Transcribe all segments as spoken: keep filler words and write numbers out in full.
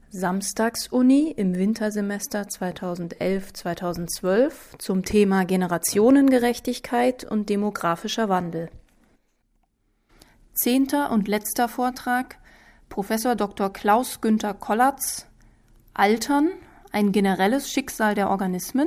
Samstagsuni im Wintersemester zweitausendelf zweitausendzwölf zum Thema Generationengerechtigkeit und demografischer Wandel. Zehnter und letzter Vortrag, Professor Doktor Klaus-Günther Kollatz, Altern, ein generelles Schicksal der Organismen.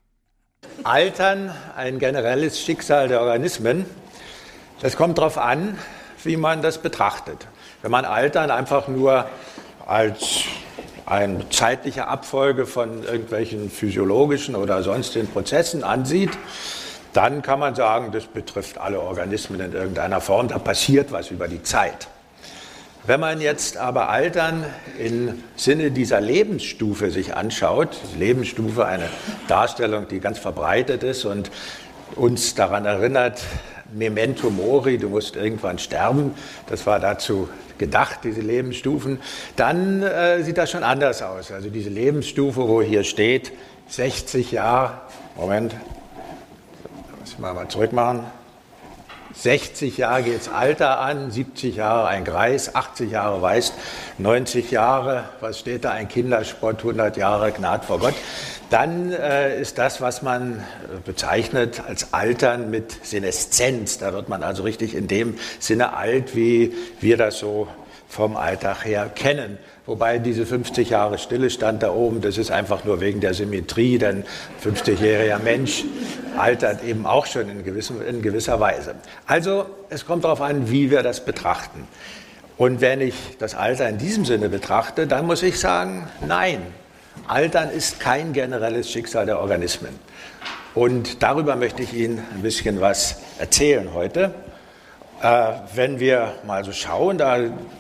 Altern, ein generelles Schicksal der Organismen. Das kommt darauf an, wie man das betrachtet. Wenn man Altern einfach nur als eine zeitliche Abfolge von irgendwelchen physiologischen oder sonstigen Prozessen ansieht, dann kann man sagen, das betrifft alle Organismen in irgendeiner Form, da passiert was über die Zeit. Wenn man jetzt aber Altern im Sinne dieser Lebensstufe sich anschaut, Lebensstufe, eine Darstellung, die ganz verbreitet ist und uns daran erinnert, Memento Mori, du musst irgendwann sterben, das war dazu gedacht, diese Lebensstufen, dann äh, sieht das schon anders aus. Also diese Lebensstufe, wo hier steht, sechzig Jahre, Moment, muss ich mal, mal zurück machen, sechzig Jahre geht das Alter an, siebzig Jahre ein Greis, achtzig Jahre Weist, neunzig Jahre, was steht da, ein Kinderspott, hundert Jahre Gnad vor Gott. Dann äh, ist das, was man bezeichnet als Altern mit Seneszenz. Da wird man also richtig in dem Sinne alt, wie wir das so vom Alltag her kennen. Wobei diese fünfzig Jahre Stillestand da oben, das ist einfach nur wegen der Symmetrie, denn ein fünfzigjähriger Mensch altert eben auch schon in, gewissem, in gewisser Weise. Also es kommt darauf an, wie wir das betrachten. Und wenn ich das Alter in diesem Sinne betrachte, dann muss ich sagen, nein, Altern ist kein generelles Schicksal der Organismen. Und darüber möchte ich Ihnen ein bisschen was erzählen heute. Äh, wenn wir mal so schauen, da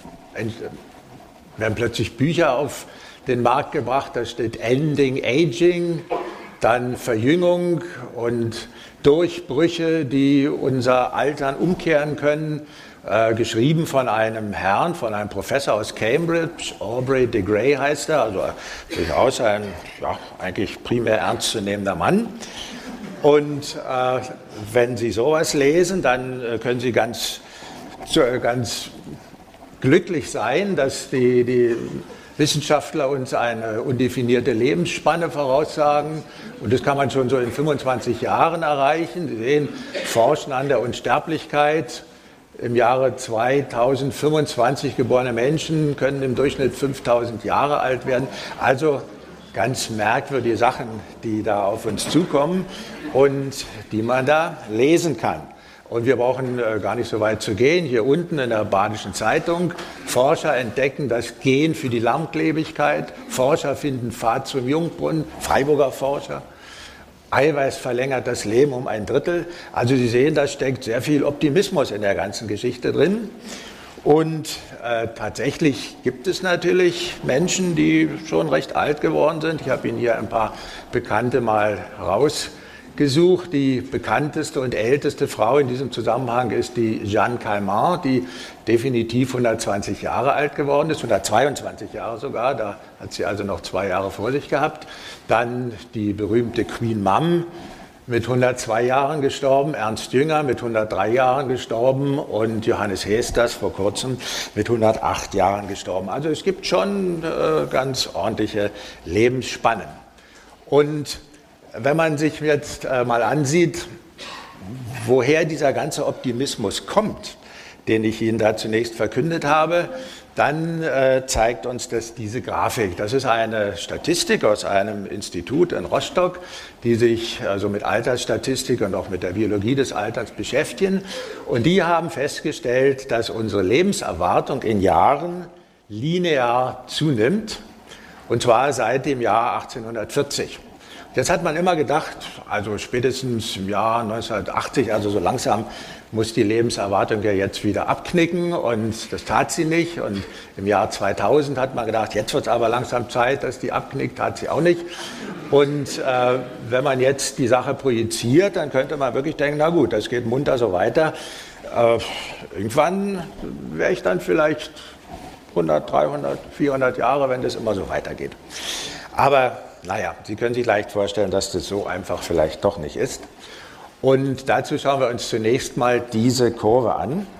werden plötzlich Bücher auf den Markt gebracht, da steht Ending Aging, dann Verjüngung und Durchbrüche, die unser Altern umkehren können. Äh, geschrieben von einem Herrn, von einem Professor aus Cambridge, Aubrey de Grey heißt er, also durchaus ein ja, eigentlich primär ernstzunehmender Mann. Und äh, wenn Sie sowas lesen, dann äh, können Sie ganz, ganz glücklich sein, dass die, die Wissenschaftler uns eine undefinierte Lebensspanne voraussagen. Und das kann man schon so in fünfundzwanzig Jahren erreichen. Sie sehen, Forschen an der Unsterblichkeit. Im Jahre zweitausendfünfundzwanzig geborene Menschen können im Durchschnitt fünftausend Jahre alt werden. Also ganz merkwürdige Sachen, die da auf uns zukommen und die man da lesen kann. Und wir brauchen äh, gar nicht so weit zu gehen. Hier unten in der Badischen Zeitung, Forscher entdecken das Gen für die Langlebigkeit. Forscher finden Pfad zum Jungbrunnen, Freiburger Forscher. Eiweiß verlängert das Leben um ein Drittel. Also Sie sehen, da steckt sehr viel Optimismus in der ganzen Geschichte drin. Und äh, tatsächlich gibt es natürlich Menschen, die schon recht alt geworden sind. Ich habe Ihnen hier ein paar Bekannte mal rausgesucht. Die bekannteste und älteste Frau in diesem Zusammenhang ist die Jeanne Calment, die definitiv hundertzwanzig Jahre alt geworden ist, hundertzweiundzwanzig Jahre sogar, da hat sie also noch zwei Jahre vor sich gehabt. Dann die berühmte Queen Mum, mit hundertzwei Jahren gestorben, Ernst Jünger mit hundertdrei Jahren gestorben und Johannes Heesters vor kurzem mit hundertacht Jahren gestorben. Also es gibt schon äh, ganz ordentliche Lebensspannen. Und wenn man sich jetzt äh, mal ansieht, woher dieser ganze Optimismus kommt, den ich Ihnen da zunächst verkündet habe, dann äh, zeigt uns das diese Grafik. Das ist eine Statistik aus einem Institut in Rostock, die sich also mit Altersstatistik und auch mit der Biologie des Alterns beschäftigen. Und die haben festgestellt, dass unsere Lebenserwartung in Jahren linear zunimmt, und zwar seit dem Jahr achtzehnhundertvierzig. Jetzt hat man immer gedacht, also spätestens im Jahr neunzehnhundertachtzig, also so langsam muss die Lebenserwartung ja jetzt wieder abknicken, und das tat sie nicht. Und im Jahr zweitausend hat man gedacht, jetzt wird es aber langsam Zeit, dass die abknickt, tat sie auch nicht. Und äh, wenn man jetzt die Sache projiziert, dann könnte man wirklich denken, na gut, das geht munter so weiter. Äh, irgendwann wäre ich dann vielleicht hundert, dreihundert, vierhundert Jahre, wenn das immer so weitergeht. Aber naja, Sie können sich leicht vorstellen, dass das so einfach vielleicht doch nicht ist. Und dazu schauen wir uns zunächst mal diese Kurve an.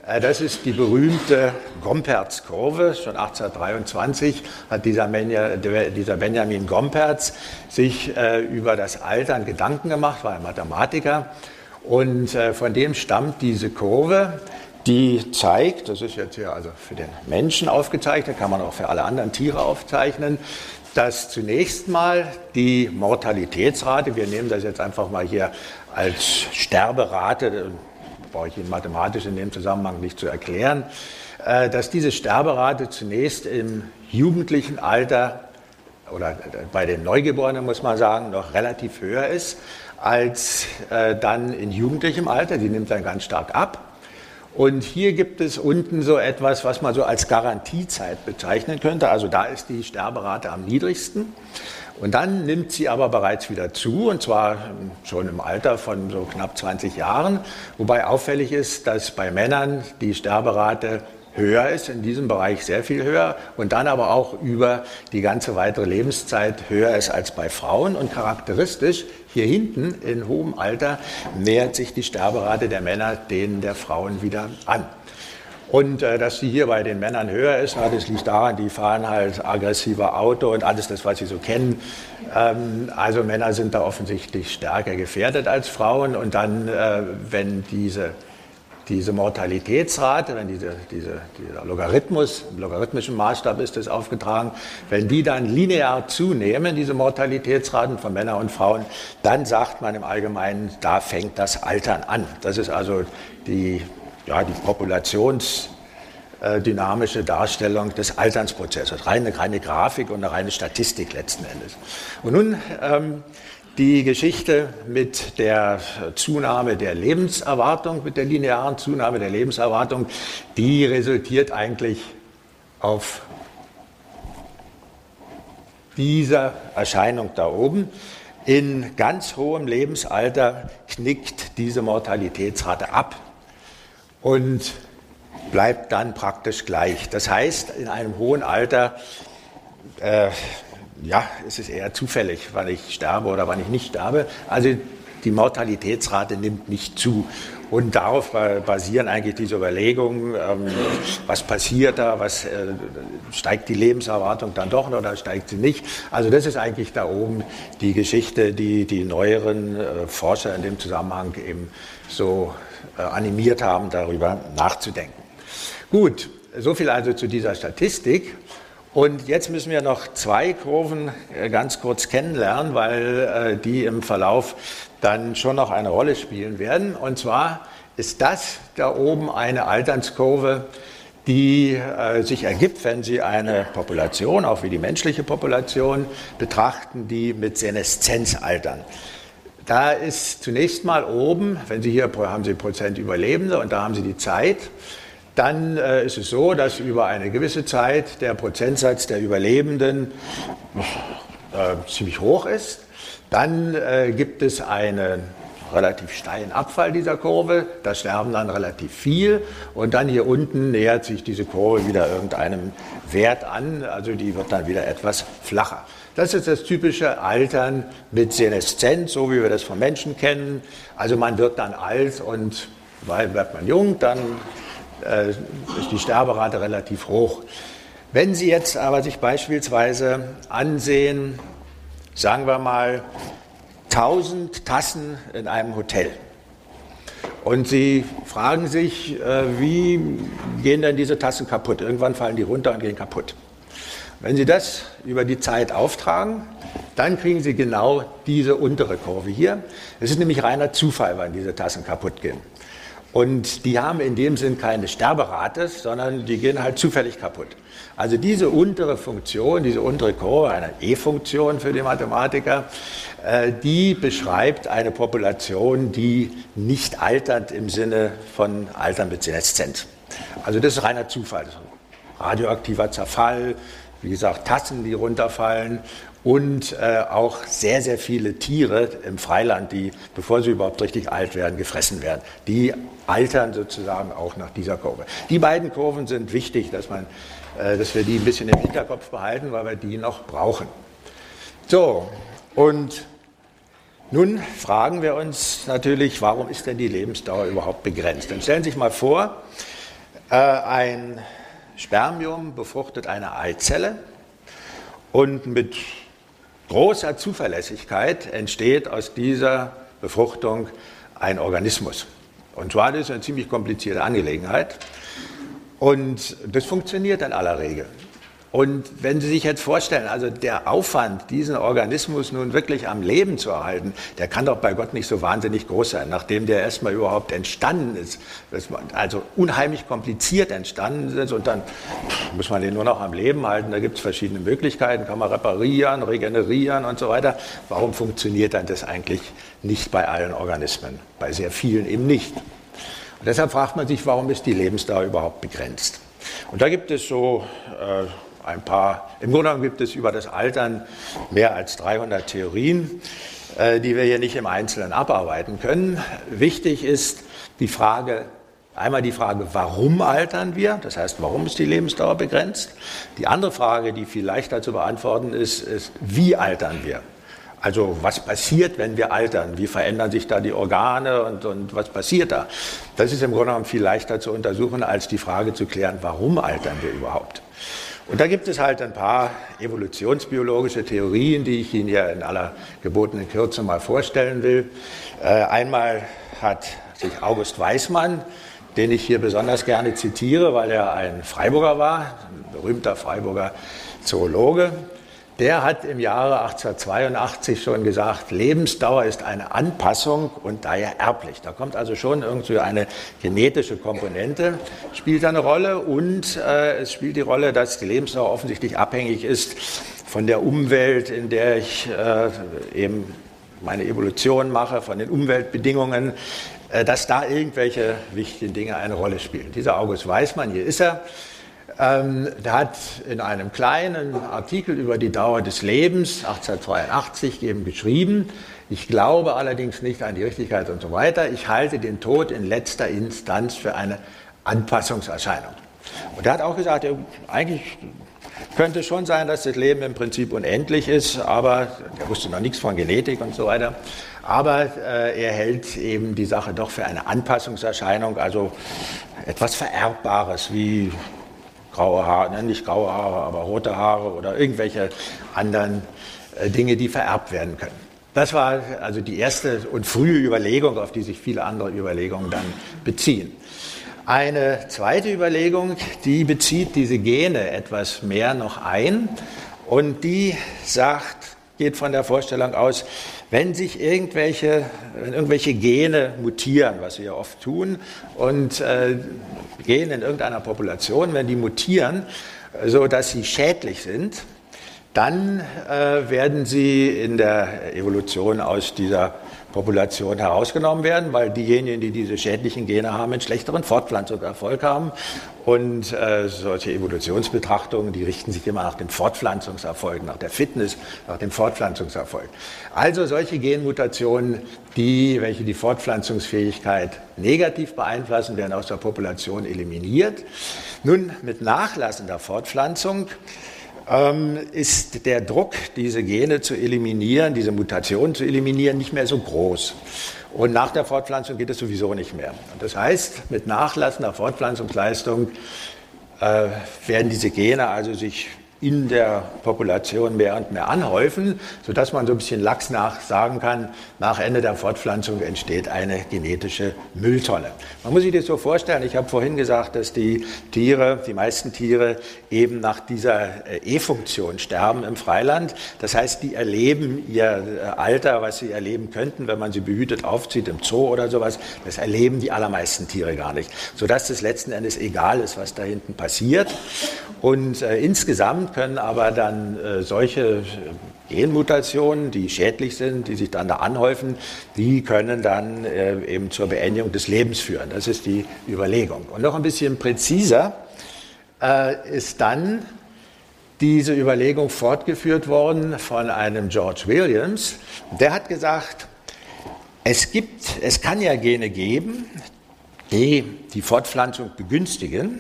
Das ist die berühmte Gompertz-Kurve. Schon achtzehnhundertdreiundzwanzig hat dieser, dieser Benjamin Gompertz sich äh, über das Altern Gedanken gemacht, war ein Mathematiker. Und äh, von dem stammt diese Kurve, die zeigt, das ist jetzt hier also für den Menschen aufgezeichnet, kann man auch für alle anderen Tiere aufzeichnen, dass zunächst mal die Mortalitätsrate, wir nehmen das jetzt einfach mal hier als Sterberate, brauche ich Ihnen mathematisch in dem Zusammenhang nicht zu erklären, dass diese Sterberate zunächst im jugendlichen Alter oder bei den Neugeborenen, muss man sagen, noch relativ höher ist als dann in jugendlichem Alter. Die nimmt dann ganz stark ab. Und hier gibt es unten so etwas, was man so als Garantiezeit bezeichnen könnte. Also da ist die Sterberate am niedrigsten. Und dann nimmt sie aber bereits wieder zu, und zwar schon im Alter von so knapp zwanzig Jahren. Wobei auffällig ist, dass bei Männern die Sterberate höher ist, in diesem Bereich sehr viel höher, und dann aber auch über die ganze weitere Lebenszeit höher ist als bei Frauen. Und charakteristisch, hier hinten in hohem Alter nähert sich die Sterberate der Männer denen der Frauen wieder an. Und äh, dass sie hier bei den Männern höher ist, na, das liegt daran, die fahren halt aggressiver Auto und alles das, was sie so kennen. Ähm, also Männer sind da offensichtlich stärker gefährdet als Frauen. Und dann, äh, wenn diese, diese Mortalitätsrate, wenn diese, diese, dieser Logarithmus, im logarithmischen Maßstab ist das aufgetragen, wenn die dann linear zunehmen, diese Mortalitätsraten von Männern und Frauen, dann sagt man im Allgemeinen, da fängt das Altern an. Das ist also die Ja, die populationsdynamische Darstellung des Alternsprozesses, reine, reine Grafik und eine reine Statistik letzten Endes. Und nun ähm, die Geschichte mit der Zunahme der Lebenserwartung, mit der linearen Zunahme der Lebenserwartung, die resultiert eigentlich auf dieser Erscheinung da oben. In ganz hohem Lebensalter knickt diese Mortalitätsrate ab und bleibt dann praktisch gleich. Das heißt, in einem hohen Alter äh, ja, ist es eher zufällig, wann ich sterbe oder wann ich nicht sterbe. Also die Mortalitätsrate nimmt nicht zu. Und darauf basieren eigentlich diese Überlegungen, ähm, was passiert da, was, äh, steigt die Lebenserwartung dann doch oder steigt sie nicht. Also das ist eigentlich da oben die Geschichte, die die neueren äh, Forscher in dem Zusammenhang eben so äh, animiert haben, darüber nachzudenken. Gut, so viel also zu dieser Statistik. Und jetzt müssen wir noch zwei Kurven äh, ganz kurz kennenlernen, weil äh, die im Verlauf dann schon noch eine Rolle spielen werden. Und zwar ist das da oben eine Alternskurve, die äh, sich ergibt, wenn Sie eine Population, auch wie die menschliche Population, betrachten, die mit Seneszenz altern. Da ist zunächst mal oben, wenn Sie hier haben Sie Prozent Überlebende und da haben Sie die Zeit, dann äh, ist es so, dass über eine gewisse Zeit der Prozentsatz der Überlebenden äh, ziemlich hoch ist. Dann äh, gibt es einen relativ steilen Abfall dieser Kurve, da sterben dann relativ viel und dann hier unten nähert sich diese Kurve wieder irgendeinem Wert an, also die wird dann wieder etwas flacher. Das ist das typische Altern mit Seneszenz, so wie wir das von Menschen kennen. Also man wird dann alt und weil bleibt man jung, dann äh, ist die Sterberate relativ hoch. Wenn Sie jetzt aber sich beispielsweise ansehen, sagen wir mal, tausend Tassen in einem Hotel. Und Sie fragen sich, äh, wie gehen denn diese Tassen kaputt? Irgendwann fallen die runter und gehen kaputt. Wenn Sie das über die Zeit auftragen, dann kriegen Sie genau diese untere Kurve hier. Es ist nämlich reiner Zufall, wann diese Tassen kaputt gehen. Und die haben in dem Sinn keine Sterberate, sondern die gehen halt zufällig kaputt. Also diese untere Funktion, diese untere Kurve, eine E-Funktion für die Mathematiker, äh, die beschreibt eine Population, die nicht altert im Sinne von Altern mit Seneszenz. Also das ist reiner Zufall. Das ist ein radioaktiver Zerfall, wie gesagt, Tassen, die runterfallen und äh, auch sehr, sehr viele Tiere im Freiland, die, bevor sie überhaupt richtig alt werden, gefressen werden. Die altern sozusagen auch nach dieser Kurve. Die beiden Kurven sind wichtig, dass, man, äh, dass wir die ein bisschen im Hinterkopf behalten, weil wir die noch brauchen. So, und nun fragen wir uns natürlich, warum ist denn die Lebensdauer überhaupt begrenzt? Dann stellen Sie sich mal vor, Äh, ein Spermium befruchtet eine Eizelle und mit großer Zuverlässigkeit entsteht aus dieser Befruchtung ein Organismus. Und zwar das ist eine ziemlich komplizierte Angelegenheit und das funktioniert in aller Regel. Und wenn Sie sich jetzt vorstellen, also der Aufwand, diesen Organismus nun wirklich am Leben zu erhalten, der kann doch bei Gott nicht so wahnsinnig groß sein, nachdem der erstmal überhaupt entstanden ist, also unheimlich kompliziert entstanden ist und dann muss man den nur noch am Leben halten, da gibt es verschiedene Möglichkeiten, kann man reparieren, regenerieren und so weiter. Warum funktioniert dann das eigentlich nicht bei allen Organismen, bei sehr vielen eben nicht? Und deshalb fragt man sich, warum ist die Lebensdauer überhaupt begrenzt? Und da gibt es so äh, ein paar, im Grunde genommen gibt es über das Altern mehr als dreihundert Theorien, äh, die wir hier nicht im Einzelnen abarbeiten können. Wichtig ist die Frage, einmal die Frage, warum altern wir? Das heißt, warum ist die Lebensdauer begrenzt? Die andere Frage, die viel leichter zu beantworten ist, ist, wie altern wir? Also was passiert, wenn wir altern? Wie verändern sich da die Organe und, und was passiert da? Das ist im Grunde genommen viel leichter zu untersuchen, als die Frage zu klären, warum altern wir überhaupt? Und da gibt es halt ein paar evolutionsbiologische Theorien, die ich Ihnen hier in aller gebotenen Kürze mal vorstellen will. Äh, einmal hat sich August Weismann, den ich hier besonders gerne zitiere, weil er ein Freiburger war, ein berühmter Freiburger Zoologe, der hat im Jahre achtzehnhundertzweiundachtzig schon gesagt, Lebensdauer ist eine Anpassung und daher erblich. Da kommt also schon irgendwie eine genetische Komponente, spielt eine Rolle und äh, es spielt die Rolle, dass die Lebensdauer offensichtlich abhängig ist von der Umwelt, in der ich äh, eben meine Evolution mache, von den Umweltbedingungen, äh, dass da irgendwelche wichtigen Dinge eine Rolle spielen. Dieser August Weismann, hier ist er, Ähm, der hat in einem kleinen Artikel über die Dauer des Lebens achtzehnhundertzweiundachtzig eben geschrieben, ich glaube allerdings nicht an die Richtigkeit und so weiter, ich halte den Tod in letzter Instanz für eine Anpassungserscheinung. Und er hat auch gesagt, ja, eigentlich könnte schon sein, dass das Leben im Prinzip unendlich ist, aber er wusste noch nichts von Genetik und so weiter. Aber äh, er hält eben die Sache doch für eine Anpassungserscheinung, also etwas Vererbbares wie graue Haare, nicht graue Haare, aber rote Haare oder irgendwelche anderen äh, Dinge, die vererbt werden können. Das war also die erste und frühe Überlegung, auf die sich viele andere Überlegungen dann beziehen. Eine zweite Überlegung, die bezieht diese Gene etwas mehr noch ein und die sagt, geht von der Vorstellung aus, wenn sich irgendwelche, wenn irgendwelche Gene mutieren, was wir ja oft tun, und äh, Gene in irgendeiner Population, wenn die mutieren, so dass sie schädlich sind, dann äh, werden sie in der Evolution aus dieser Population herausgenommen werden, weil diejenigen, die diese schädlichen Gene haben, einen schlechteren Fortpflanzungserfolg haben. Und äh, solche Evolutionsbetrachtungen, die richten sich immer nach dem Fortpflanzungserfolg, nach der Fitness, nach dem Fortpflanzungserfolg. Also solche Genmutationen, die, welche die Fortpflanzungsfähigkeit negativ beeinflussen, werden aus der Population eliminiert. Nun, mit nachlassender Fortpflanzung ähm, ist der Druck, diese Gene zu eliminieren, diese Mutationen zu eliminieren, nicht mehr so groß. Und nach der Fortpflanzung geht es sowieso nicht mehr. Und das heißt, mit nachlassender Fortpflanzungsleistung äh, werden diese Gene also sich in der Population mehr und mehr anhäufen, sodass man so ein bisschen lax nach sagen kann, nach Ende der Fortpflanzung entsteht eine genetische Mülltonne. Man muss sich das so vorstellen, ich habe vorhin gesagt, dass die Tiere, die meisten Tiere eben nach dieser E-Funktion sterben im Freiland. Das heißt, die erleben ihr Alter, was sie erleben könnten, wenn man sie behütet aufzieht im Zoo oder sowas, das erleben die allermeisten Tiere gar nicht, sodass es letzten Endes egal ist, was da hinten passiert. Und äh, insgesamt können aber dann äh, solche Genmutationen, die schädlich sind, die sich dann da anhäufen, die können dann äh, eben zur Beendigung des Lebens führen. Das ist die Überlegung. Und noch ein bisschen präziser äh, ist dann diese Überlegung fortgeführt worden von einem George Williams. Der hat gesagt, es gibt, es kann ja Gene geben, die die Fortpflanzung begünstigen.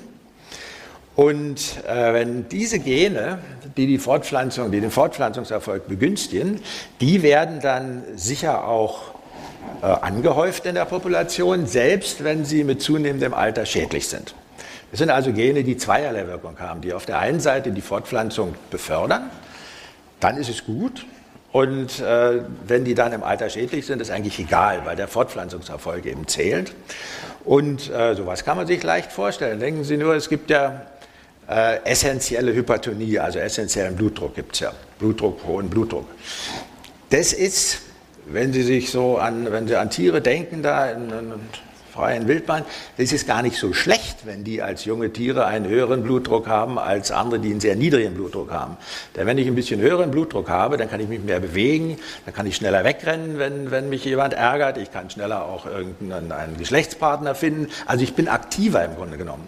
Und äh, wenn diese Gene, die die Fortpflanzung, die den Fortpflanzungserfolg begünstigen, die werden dann sicher auch äh, angehäuft in der Population, selbst wenn sie mit zunehmendem Alter schädlich sind. Es sind also Gene, die zweierlei Wirkung haben, die auf der einen Seite die Fortpflanzung befördern, dann ist es gut. Und äh, wenn die dann im Alter schädlich sind, ist eigentlich egal, weil der Fortpflanzungserfolg eben zählt. Und äh, sowas kann man sich leicht vorstellen. Denken Sie nur, es gibt ja äh, essentielle Hypertonie, also essentiellen Blutdruck gibt es ja, Blutdruck, hohen Blutdruck. Das ist, wenn Sie sich so an, wenn Sie an Tiere denken, da in, in freien Wildbahn, das ist gar nicht so schlecht, wenn die als junge Tiere einen höheren Blutdruck haben als andere, die einen sehr niedrigen Blutdruck haben. Denn wenn ich ein bisschen höheren Blutdruck habe, dann kann ich mich mehr bewegen, dann kann ich schneller wegrennen, wenn, wenn mich jemand ärgert, ich kann schneller auch irgendeinen einen Geschlechtspartner finden. Also ich bin aktiver im Grunde genommen.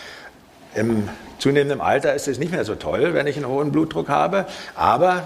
Im zunehmenden Alter ist es nicht mehr so toll, wenn ich einen hohen Blutdruck habe, aber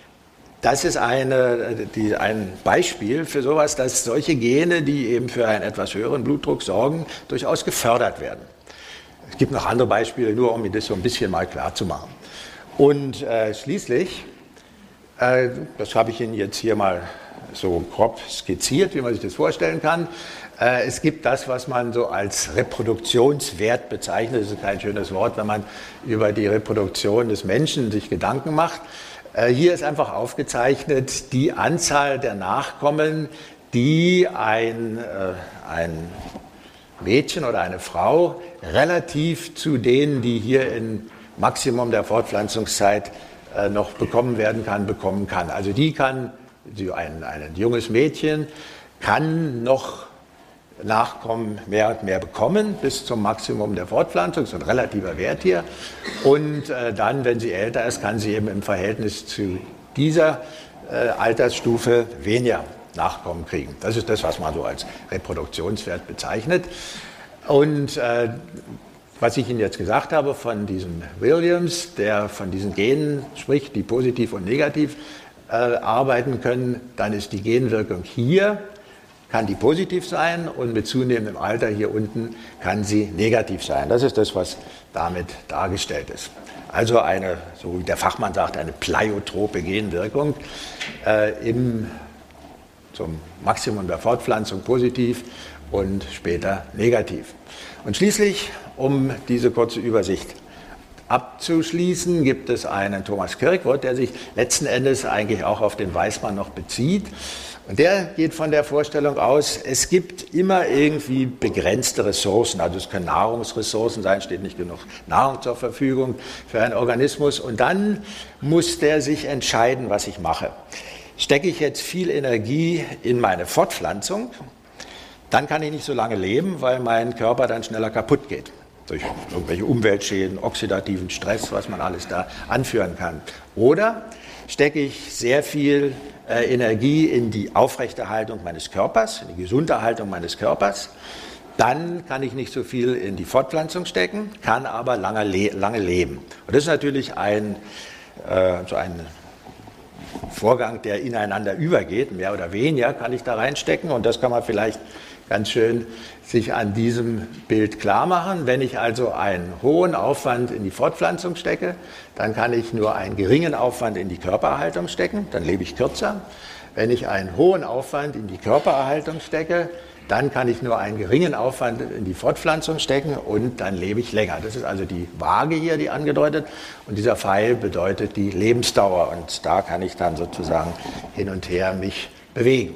das ist eine, die, ein Beispiel für sowas, dass solche Gene, die eben für einen etwas höheren Blutdruck sorgen, durchaus gefördert werden. Es gibt noch andere Beispiele, nur um mir das so ein bisschen mal klar zu machen. Und äh, schließlich, äh, das habe ich Ihnen jetzt hier mal so grob skizziert, wie man sich das vorstellen kann. Äh, es gibt das, was man so als Reproduktionswert bezeichnet. Das ist kein schönes Wort, wenn man über die Reproduktion des Menschen sich Gedanken macht. Hier ist einfach aufgezeichnet die Anzahl der Nachkommen, die ein, äh, ein Mädchen oder eine Frau relativ zu denen, die hier im Maximum der Fortpflanzungszeit äh, noch bekommen werden kann, bekommen kann. Also die kann, ein, ein junges Mädchen kann noch Nachkommen mehr und mehr bekommen, bis zum Maximum der Fortpflanzung, das ist ein relativer Wert hier. Und äh, dann, wenn sie älter ist, kann sie eben im Verhältnis zu dieser äh, Altersstufe weniger Nachkommen kriegen. Das ist das, was man so als Reproduktionswert bezeichnet. Und äh, was ich Ihnen jetzt gesagt habe von diesem Williams, der von diesen Genen spricht, die positiv und negativ äh, arbeiten können, dann ist die Genwirkung hier, kann die positiv sein und mit zunehmendem Alter hier unten kann sie negativ sein. Das ist das, was damit dargestellt ist. Also eine, so wie der Fachmann sagt, eine pleiotrope Genwirkung äh, im, zum Maximum der Fortpflanzung positiv und später negativ. Und schließlich, um diese kurze Übersicht abzuschließen, gibt es einen Thomas Kirkwood, der sich letzten Endes eigentlich auch auf den Weismann noch bezieht. Und der geht von der Vorstellung aus, es gibt immer irgendwie begrenzte Ressourcen. Also es können Nahrungsressourcen sein, steht nicht genug Nahrung zur Verfügung für einen Organismus. Und dann muss der sich entscheiden, was ich mache. Stecke ich jetzt viel Energie in meine Fortpflanzung, dann kann ich nicht so lange leben, weil mein Körper dann schneller kaputt geht. Durch irgendwelche Umweltschäden, oxidativen Stress, was man alles da anführen kann. Oder stecke ich sehr viel äh, Energie in die Aufrechterhaltung meines Körpers, in die Gesunderhaltung meines Körpers, dann kann ich nicht so viel in die Fortpflanzung stecken, kann aber lange, le- lange leben. Und das ist natürlich ein, äh, so ein Vorgang, der ineinander übergeht, mehr oder weniger kann ich da reinstecken und das kann man vielleicht ganz schön sich an diesem Bild klar machen. Wenn ich also einen hohen Aufwand in die Fortpflanzung stecke, dann kann ich nur einen geringen Aufwand in die Körpererhaltung stecken, dann lebe ich kürzer. Wenn ich einen hohen Aufwand in die Körpererhaltung stecke, dann kann ich nur einen geringen Aufwand in die Fortpflanzung stecken und dann lebe ich länger. Das ist also die Waage hier, die angedeutet. Und dieser Pfeil bedeutet die Lebensdauer. Und da kann ich dann sozusagen hin und her mich bewegen.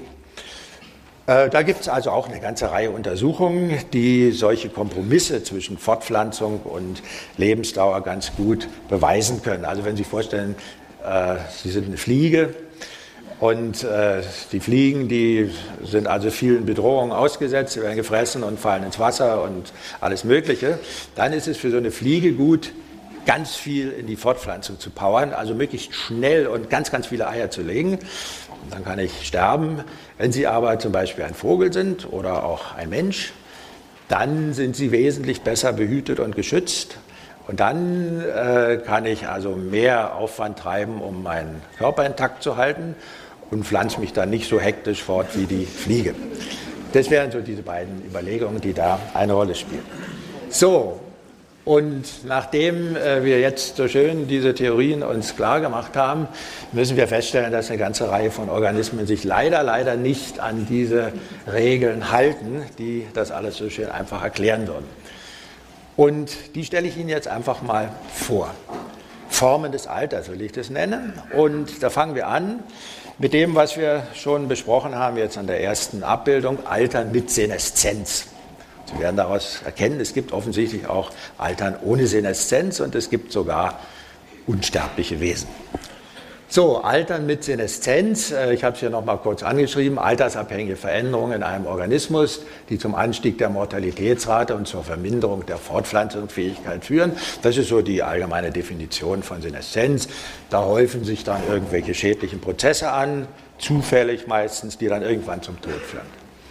Da gibt es also auch eine ganze Reihe Untersuchungen, die solche Kompromisse zwischen Fortpflanzung und Lebensdauer ganz gut beweisen können. Also wenn Sie sich vorstellen, Sie sind eine Fliege und die Fliegen, die sind also vielen Bedrohungen ausgesetzt, sie werden gefressen und fallen ins Wasser und alles Mögliche, dann ist es für so eine Fliege gut, ganz viel in die Fortpflanzung zu powern, also möglichst schnell und ganz, ganz viele Eier zu legen. Dann kann ich sterben. Wenn Sie aber zum Beispiel ein Vogel sind oder auch ein Mensch, dann sind Sie wesentlich besser behütet und geschützt. Und dann äh, kann ich also mehr Aufwand treiben, um meinen Körper intakt zu halten und pflanze mich dann nicht so hektisch fort wie die Fliege. Das wären so diese beiden Überlegungen, die da eine Rolle spielen. So. Und nachdem äh, wir jetzt so schön diese Theorien uns klar gemacht haben, müssen wir feststellen, dass eine ganze Reihe von Organismen sich leider, leider nicht an diese Regeln halten, die das alles so schön einfach erklären würden. Und die stelle ich Ihnen jetzt einfach mal vor. Formen des Alters will ich das nennen. Und da fangen wir an mit dem, was wir schon besprochen haben jetzt an der ersten Abbildung, Altern mit Seneszenz. Sie werden daraus erkennen, es gibt offensichtlich auch Altern ohne Seneszenz und es gibt sogar unsterbliche Wesen. So, Altern mit Seneszenz, ich habe es hier nochmal kurz angeschrieben, altersabhängige Veränderungen in einem Organismus, die zum Anstieg der Mortalitätsrate und zur Verminderung der Fortpflanzungsfähigkeit führen. Das ist so die allgemeine Definition von Seneszenz. Da häufen sich dann irgendwelche schädlichen Prozesse an, zufällig meistens, die dann irgendwann zum Tod führen.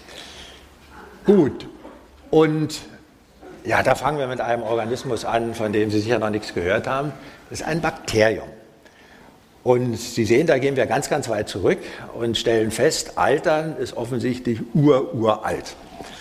Gut, und ja, da fangen wir mit einem Organismus an, von dem Sie sicher noch nichts gehört haben. Das ist ein Bakterium. Und Sie sehen, da gehen wir ganz, ganz weit zurück und stellen fest, Altern ist offensichtlich ur-uralt.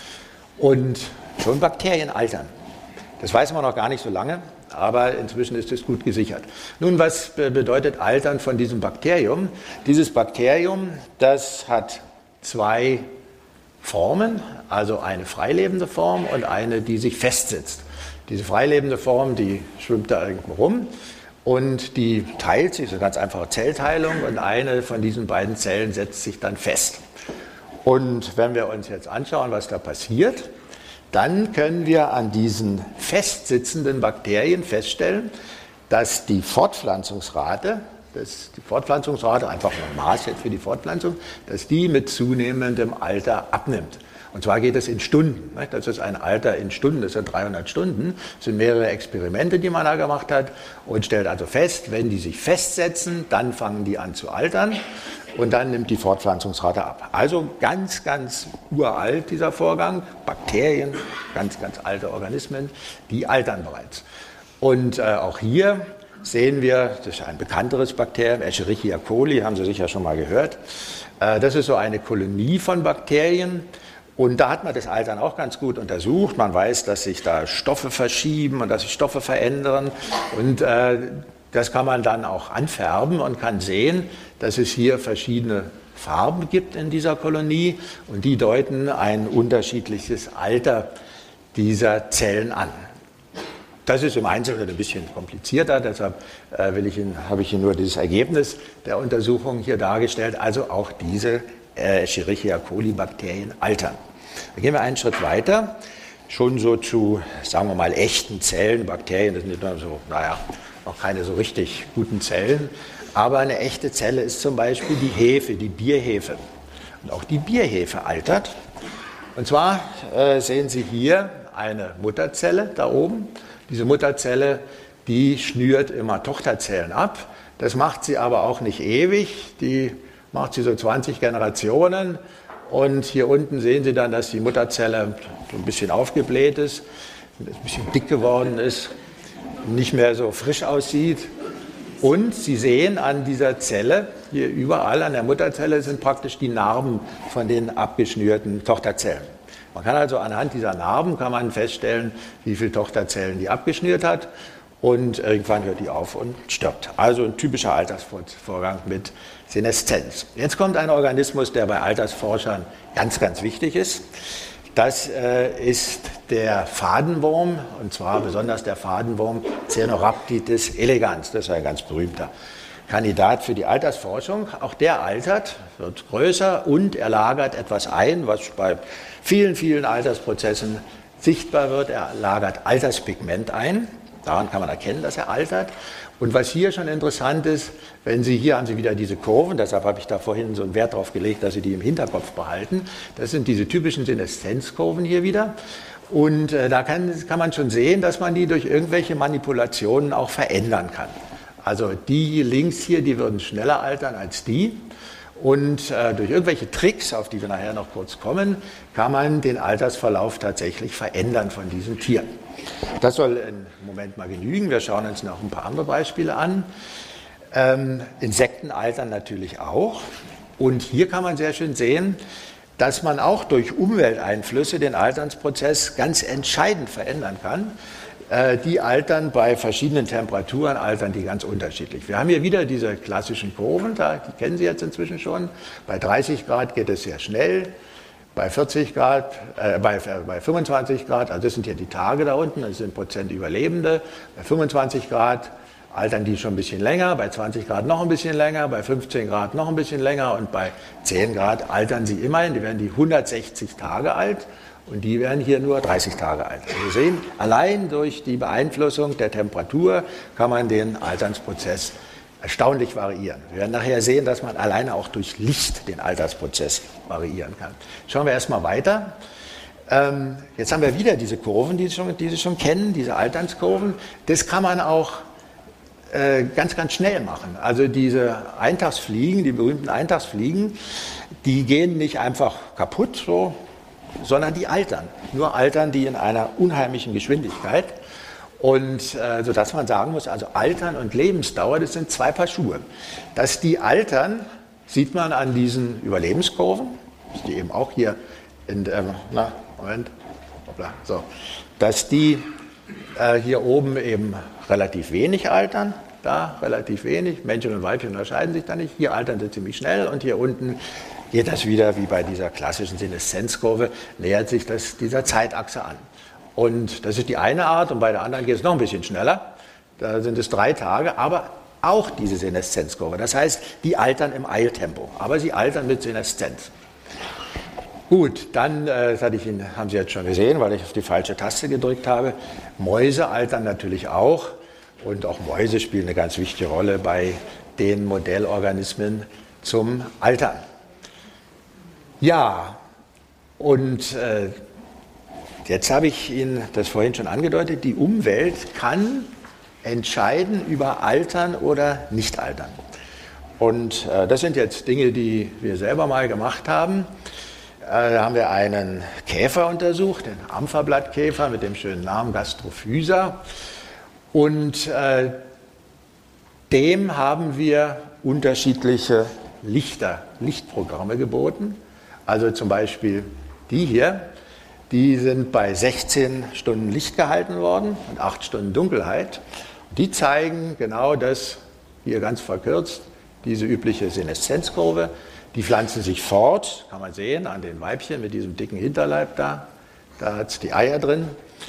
Und schon Bakterien altern. Das weiß man noch gar nicht so lange, aber inzwischen ist es gut gesichert. Nun, was bedeutet Altern von diesem Bakterium? Dieses Bakterium, das hat zwei Formen, also eine freilebende Form und eine, die sich festsitzt. Diese freilebende Form, die schwimmt da irgendwo rum. Und die teilt sich, so eine ganz einfache Zellteilung, und eine von diesen beiden Zellen setzt sich dann fest. Und wenn wir uns jetzt anschauen, was da passiert, dann können wir an diesen festsitzenden Bakterien feststellen, dass die Fortpflanzungsrate, das, die Fortpflanzungsrate, einfach ein Maß jetzt für die Fortpflanzung, dass die mit zunehmendem Alter abnimmt. Und zwar geht es in Stunden. Das ist ein Alter in Stunden, das sind dreihundert Stunden. Das sind mehrere Experimente, die man da gemacht hat und stellt also fest, wenn die sich festsetzen, dann fangen die an zu altern und dann nimmt die Fortpflanzungsrate ab. Also ganz, ganz uralt dieser Vorgang. Bakterien, ganz, ganz alte Organismen, die altern bereits. Und äh, auch hier sehen wir, das ist ein bekannteres Bakterium, Escherichia coli, haben Sie sicher schon mal gehört. Äh, das ist so eine Kolonie von Bakterien. Und da hat man das Altern auch ganz gut untersucht. Man weiß, dass sich da Stoffe verschieben und dass sich Stoffe verändern. Und äh, das kann man dann auch anfärben und kann sehen, dass es hier verschiedene Farben gibt in dieser Kolonie. Und die deuten ein unterschiedliches Alter dieser Zellen an. Das ist im Einzelnen ein bisschen komplizierter, deshalb äh, will ich Ihnen, habe ich Ihnen nur dieses Ergebnis der Untersuchung hier dargestellt. Also auch diese Escherichia coli Bakterien altern. Dann gehen wir einen Schritt weiter, schon so zu, sagen wir mal, echten Zellen. Bakterien, das sind nicht nur so, naja, noch keine so richtig guten Zellen, aber eine echte Zelle ist zum Beispiel die Hefe, die Bierhefe. Und auch die Bierhefe altert. Und zwar äh, sehen Sie hier eine Mutterzelle da oben. Diese Mutterzelle, die schnürt immer Tochterzellen ab. Das macht sie aber auch nicht ewig. Die macht sie so zwanzig Generationen und hier unten sehen Sie dann, dass die Mutterzelle so ein bisschen aufgebläht ist, ein bisschen dick geworden ist, nicht mehr so frisch aussieht. Und Sie sehen an dieser Zelle, hier überall an der Mutterzelle sind praktisch die Narben von den abgeschnürten Tochterzellen. Man kann also anhand dieser Narben kann man feststellen, wie viele Tochterzellen die abgeschnürt hat. Und irgendwann hört die auf und stirbt. Also ein typischer Altersvorgang mit Seneszenz. Jetzt kommt ein Organismus, der bei Altersforschern ganz, ganz wichtig ist. Das äh, ist der Fadenwurm, und zwar besonders der Fadenwurm Caenorhabditis elegans. Das ist ein ganz berühmter Kandidat für die Altersforschung. Auch der altert, wird größer und er lagert etwas ein, was bei vielen, vielen Altersprozessen sichtbar wird. Er lagert Alterspigment ein. Daran kann man erkennen, dass er altert. Und was hier schon interessant ist, wenn Sie, hier haben Sie wieder diese Kurven, deshalb habe ich da vorhin so einen Wert drauf gelegt, dass Sie die im Hinterkopf behalten. Das sind diese typischen Seneszenzkurven hier wieder. Und äh, da kann, kann man schon sehen, dass man die durch irgendwelche Manipulationen auch verändern kann. Also die links hier, die würden schneller altern als die. Und äh, durch irgendwelche Tricks, auf die wir nachher noch kurz kommen, kann man den Altersverlauf tatsächlich verändern von diesen Tieren. Das soll im Moment mal genügen. Wir schauen uns noch ein paar andere Beispiele an. Ähm, Insekten altern natürlich auch. Und hier kann man sehr schön sehen, dass man auch durch Umwelteinflüsse den Alternsprozess ganz entscheidend verändern kann. Äh, die altern bei verschiedenen Temperaturen, altern die ganz unterschiedlich. Wir haben hier wieder diese klassischen Kurven, da, die kennen Sie jetzt inzwischen schon. Bei dreißig Grad geht es sehr schnell. bei vierzig Grad, äh, bei, bei fünfundzwanzig Grad, also das sind hier die Tage da unten, das sind Prozent Überlebende, bei fünfundzwanzig Grad altern die schon ein bisschen länger, bei zwanzig Grad noch ein bisschen länger, bei fünfzehn Grad noch ein bisschen länger und bei zehn Grad altern sie immerhin, die werden die hundertsechzig Tage alt und die werden hier nur dreißig Tage alt. Also wir sehen, allein durch die Beeinflussung der Temperatur kann man den Alternsprozess erstaunlich variieren. Wir werden nachher sehen, dass man alleine auch durch Licht den Altersprozess variieren kann. Schauen wir erstmal weiter. Ähm, jetzt haben wir wieder diese Kurven, die Sie, schon, die Sie schon kennen, diese Alternskurven. Das kann man auch äh, ganz, ganz schnell machen. Also diese Eintagsfliegen, die berühmten Eintagsfliegen, die gehen nicht einfach kaputt, so, sondern die altern. Nur altern die in einer unheimlichen Geschwindigkeit. Und äh, sodass man sagen muss, also Altern und Lebensdauer, das sind zwei Paar Schuhe. Dass die altern, sieht man an diesen Überlebenskurven, die eben auch hier in der, na, Moment, hoppla, so, dass die äh, hier oben eben relativ wenig altern, da relativ wenig, Männchen und Weibchen unterscheiden sich da nicht, hier altern sie ziemlich schnell und hier unten geht das wieder wie bei dieser klassischen Seneszenzkurve, nähert sich das dieser Zeitachse an. Und das ist die eine Art und bei der anderen geht es noch ein bisschen schneller. Da sind es drei Tage, aber auch diese Seneszenzkurve. Das heißt, die altern im Eiltempo, aber sie altern mit Seneszenz. Gut, dann, äh, das hatte ich Ihnen, haben Sie jetzt schon gesehen, weil ich auf die falsche Taste gedrückt habe. Mäuse altern natürlich auch und auch Mäuse spielen eine ganz wichtige Rolle bei den Modellorganismen zum Altern. Ja, und äh, jetzt habe ich Ihnen das vorhin schon angedeutet, die Umwelt kann entscheiden über Altern oder Nicht-Altern. Und äh, das sind jetzt Dinge, die wir selber mal gemacht haben. Äh, da haben wir einen Käfer untersucht, den Ampferblattkäfer mit dem schönen Namen Gastrophysa. Und äh, dem haben wir unterschiedliche Lichter, Lichtprogramme geboten. Also zum Beispiel die hier. Die sind bei sechzehn Stunden Licht gehalten worden und acht Stunden Dunkelheit. Die zeigen genau das, hier ganz verkürzt, diese übliche Seneszenzkurve. Die pflanzen sich fort, kann man sehen, an den Weibchen mit diesem dicken Hinterleib da. Da hat es die Eier drin.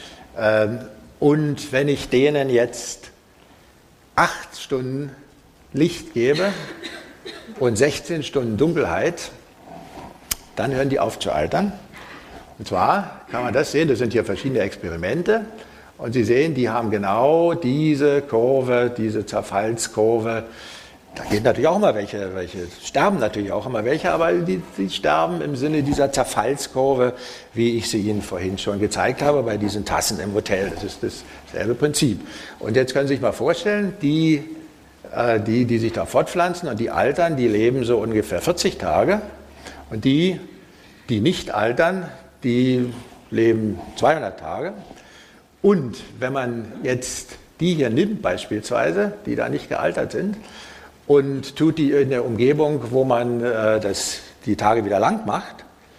Und wenn ich denen jetzt acht Stunden Licht gebe und sechzehn Stunden Dunkelheit, dann hören die auf zu altern. Und zwar kann man das sehen, das sind hier verschiedene Experimente und Sie sehen, die haben genau diese Kurve, diese Zerfallskurve. Da geht natürlich auch immer welche, welche sterben natürlich auch immer welche, aber die, die sterben im Sinne dieser Zerfallskurve, wie ich sie Ihnen vorhin schon gezeigt habe, bei diesen Tassen im Hotel. Das ist dasselbe Prinzip. Und jetzt können Sie sich mal vorstellen, die, äh, die, die sich da fortpflanzen und die altern, die leben so ungefähr vierzig Tage und die, die nicht altern, die leben zweihundert Tage. Und wenn man jetzt die hier nimmt beispielsweise, die da nicht gealtert sind, und tut die in der Umgebung, wo man äh, das, die Tage wieder lang macht,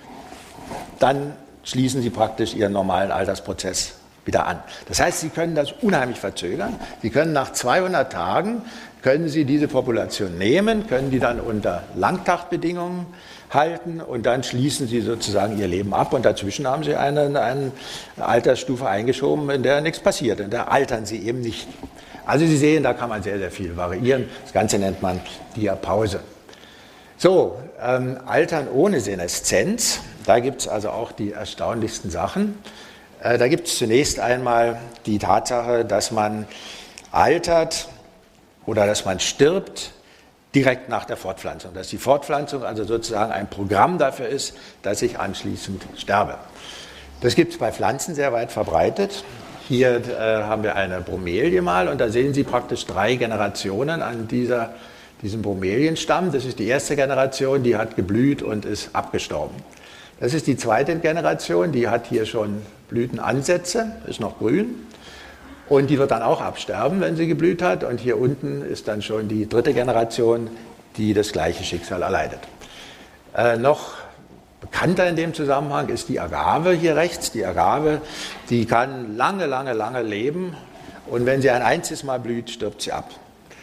dann schließen sie praktisch ihren normalen Altersprozess wieder an. Das heißt, Sie können das unheimlich verzögern. Sie können nach zweihundert Tagen, können Sie diese Population nehmen, können die dann unter Langtagbedingungen halten und dann schließen Sie sozusagen Ihr Leben ab und dazwischen haben Sie eine, eine Altersstufe eingeschoben, in der nichts passiert, in der altern Sie eben nicht. Also Sie sehen, da kann man sehr, sehr viel variieren. Das Ganze nennt man Diapause. So, ähm, Altern ohne Seneszenz, da gibt es also auch die erstaunlichsten Sachen. Äh, da gibt es zunächst einmal die Tatsache, dass man altert oder dass man stirbt direkt nach der Fortpflanzung. Dass die Fortpflanzung also sozusagen ein Programm dafür ist, dass ich anschließend sterbe. Das gibt es bei Pflanzen sehr weit verbreitet. Hier äh, haben wir eine Bromelie mal und da sehen Sie praktisch drei Generationen an dieser, diesem Bromelienstamm. Das ist die erste Generation, die hat geblüht und ist abgestorben. Das ist die zweite Generation, die hat hier schon Blütenansätze, ist noch grün. Und die wird dann auch absterben, wenn sie geblüht hat. Und hier unten ist dann schon die dritte Generation, die das gleiche Schicksal erleidet. Äh, noch bekannter in dem Zusammenhang ist die Agave hier rechts. Die Agave, die kann lange, lange, lange leben. Und wenn sie ein einziges Mal blüht, stirbt sie ab.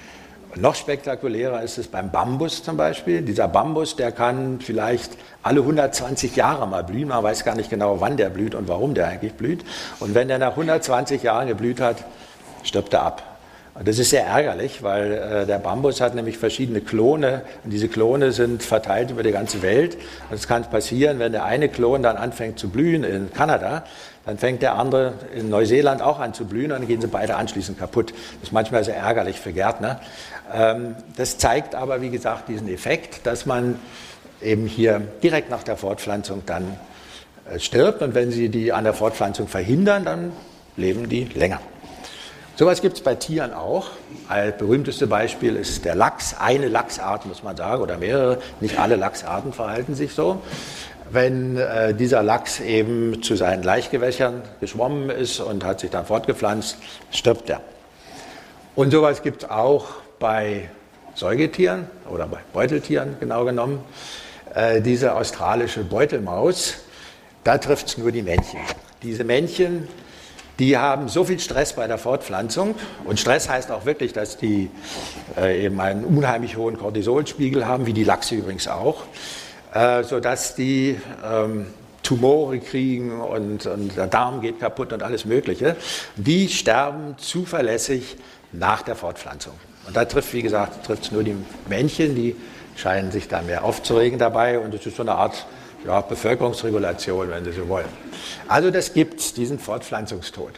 Noch spektakulärer ist es beim Bambus zum Beispiel. Dieser Bambus, der kann vielleicht alle hundertzwanzig Jahre mal blühen. Man weiß gar nicht genau, wann der blüht und warum der eigentlich blüht. Und wenn der nach hundertzwanzig Jahren geblüht hat, stirbt er ab. Und das ist sehr ärgerlich, weil äh, der Bambus hat nämlich verschiedene Klone und diese Klone sind verteilt über die ganze Welt. Und es kann passieren, wenn der eine Klon dann anfängt zu blühen in Kanada, dann fängt der andere in Neuseeland auch an zu blühen und dann gehen sie beide anschließend kaputt. Das ist manchmal sehr ärgerlich für Gärtner. Ähm, das zeigt aber, wie gesagt, diesen Effekt, dass man eben hier direkt nach der Fortpflanzung dann äh, stirbt und wenn Sie die an der Fortpflanzung verhindern, dann leben die länger. Sowas gibt es bei Tieren auch. Das berühmteste Beispiel ist der Lachs. Eine Lachsart, muss man sagen, oder mehrere. Nicht alle Lachsarten verhalten sich so. Wenn äh, dieser Lachs eben zu seinen Laichgewässern geschwommen ist und hat sich dann fortgepflanzt, stirbt er. Und sowas gibt es auch bei Säugetieren oder bei Beuteltieren genau genommen. Äh, diese australische Beutelmaus, da trifft es nur die Männchen. Diese Männchen, die haben so viel Stress bei der Fortpflanzung und Stress heißt auch wirklich, dass die äh, eben einen unheimlich hohen Cortisolspiegel haben, wie die Lachse übrigens auch, äh, sodass die ähm, Tumore kriegen und, und der Darm geht kaputt und alles Mögliche. Die sterben zuverlässig nach der Fortpflanzung. Und da trifft, wie gesagt, trifft es nur die Männchen, die scheinen sich da mehr aufzuregen dabei und es ist so eine Art ja, Bevölkerungsregulation, wenn Sie so wollen. Also das gibt es, diesen Fortpflanzungstod.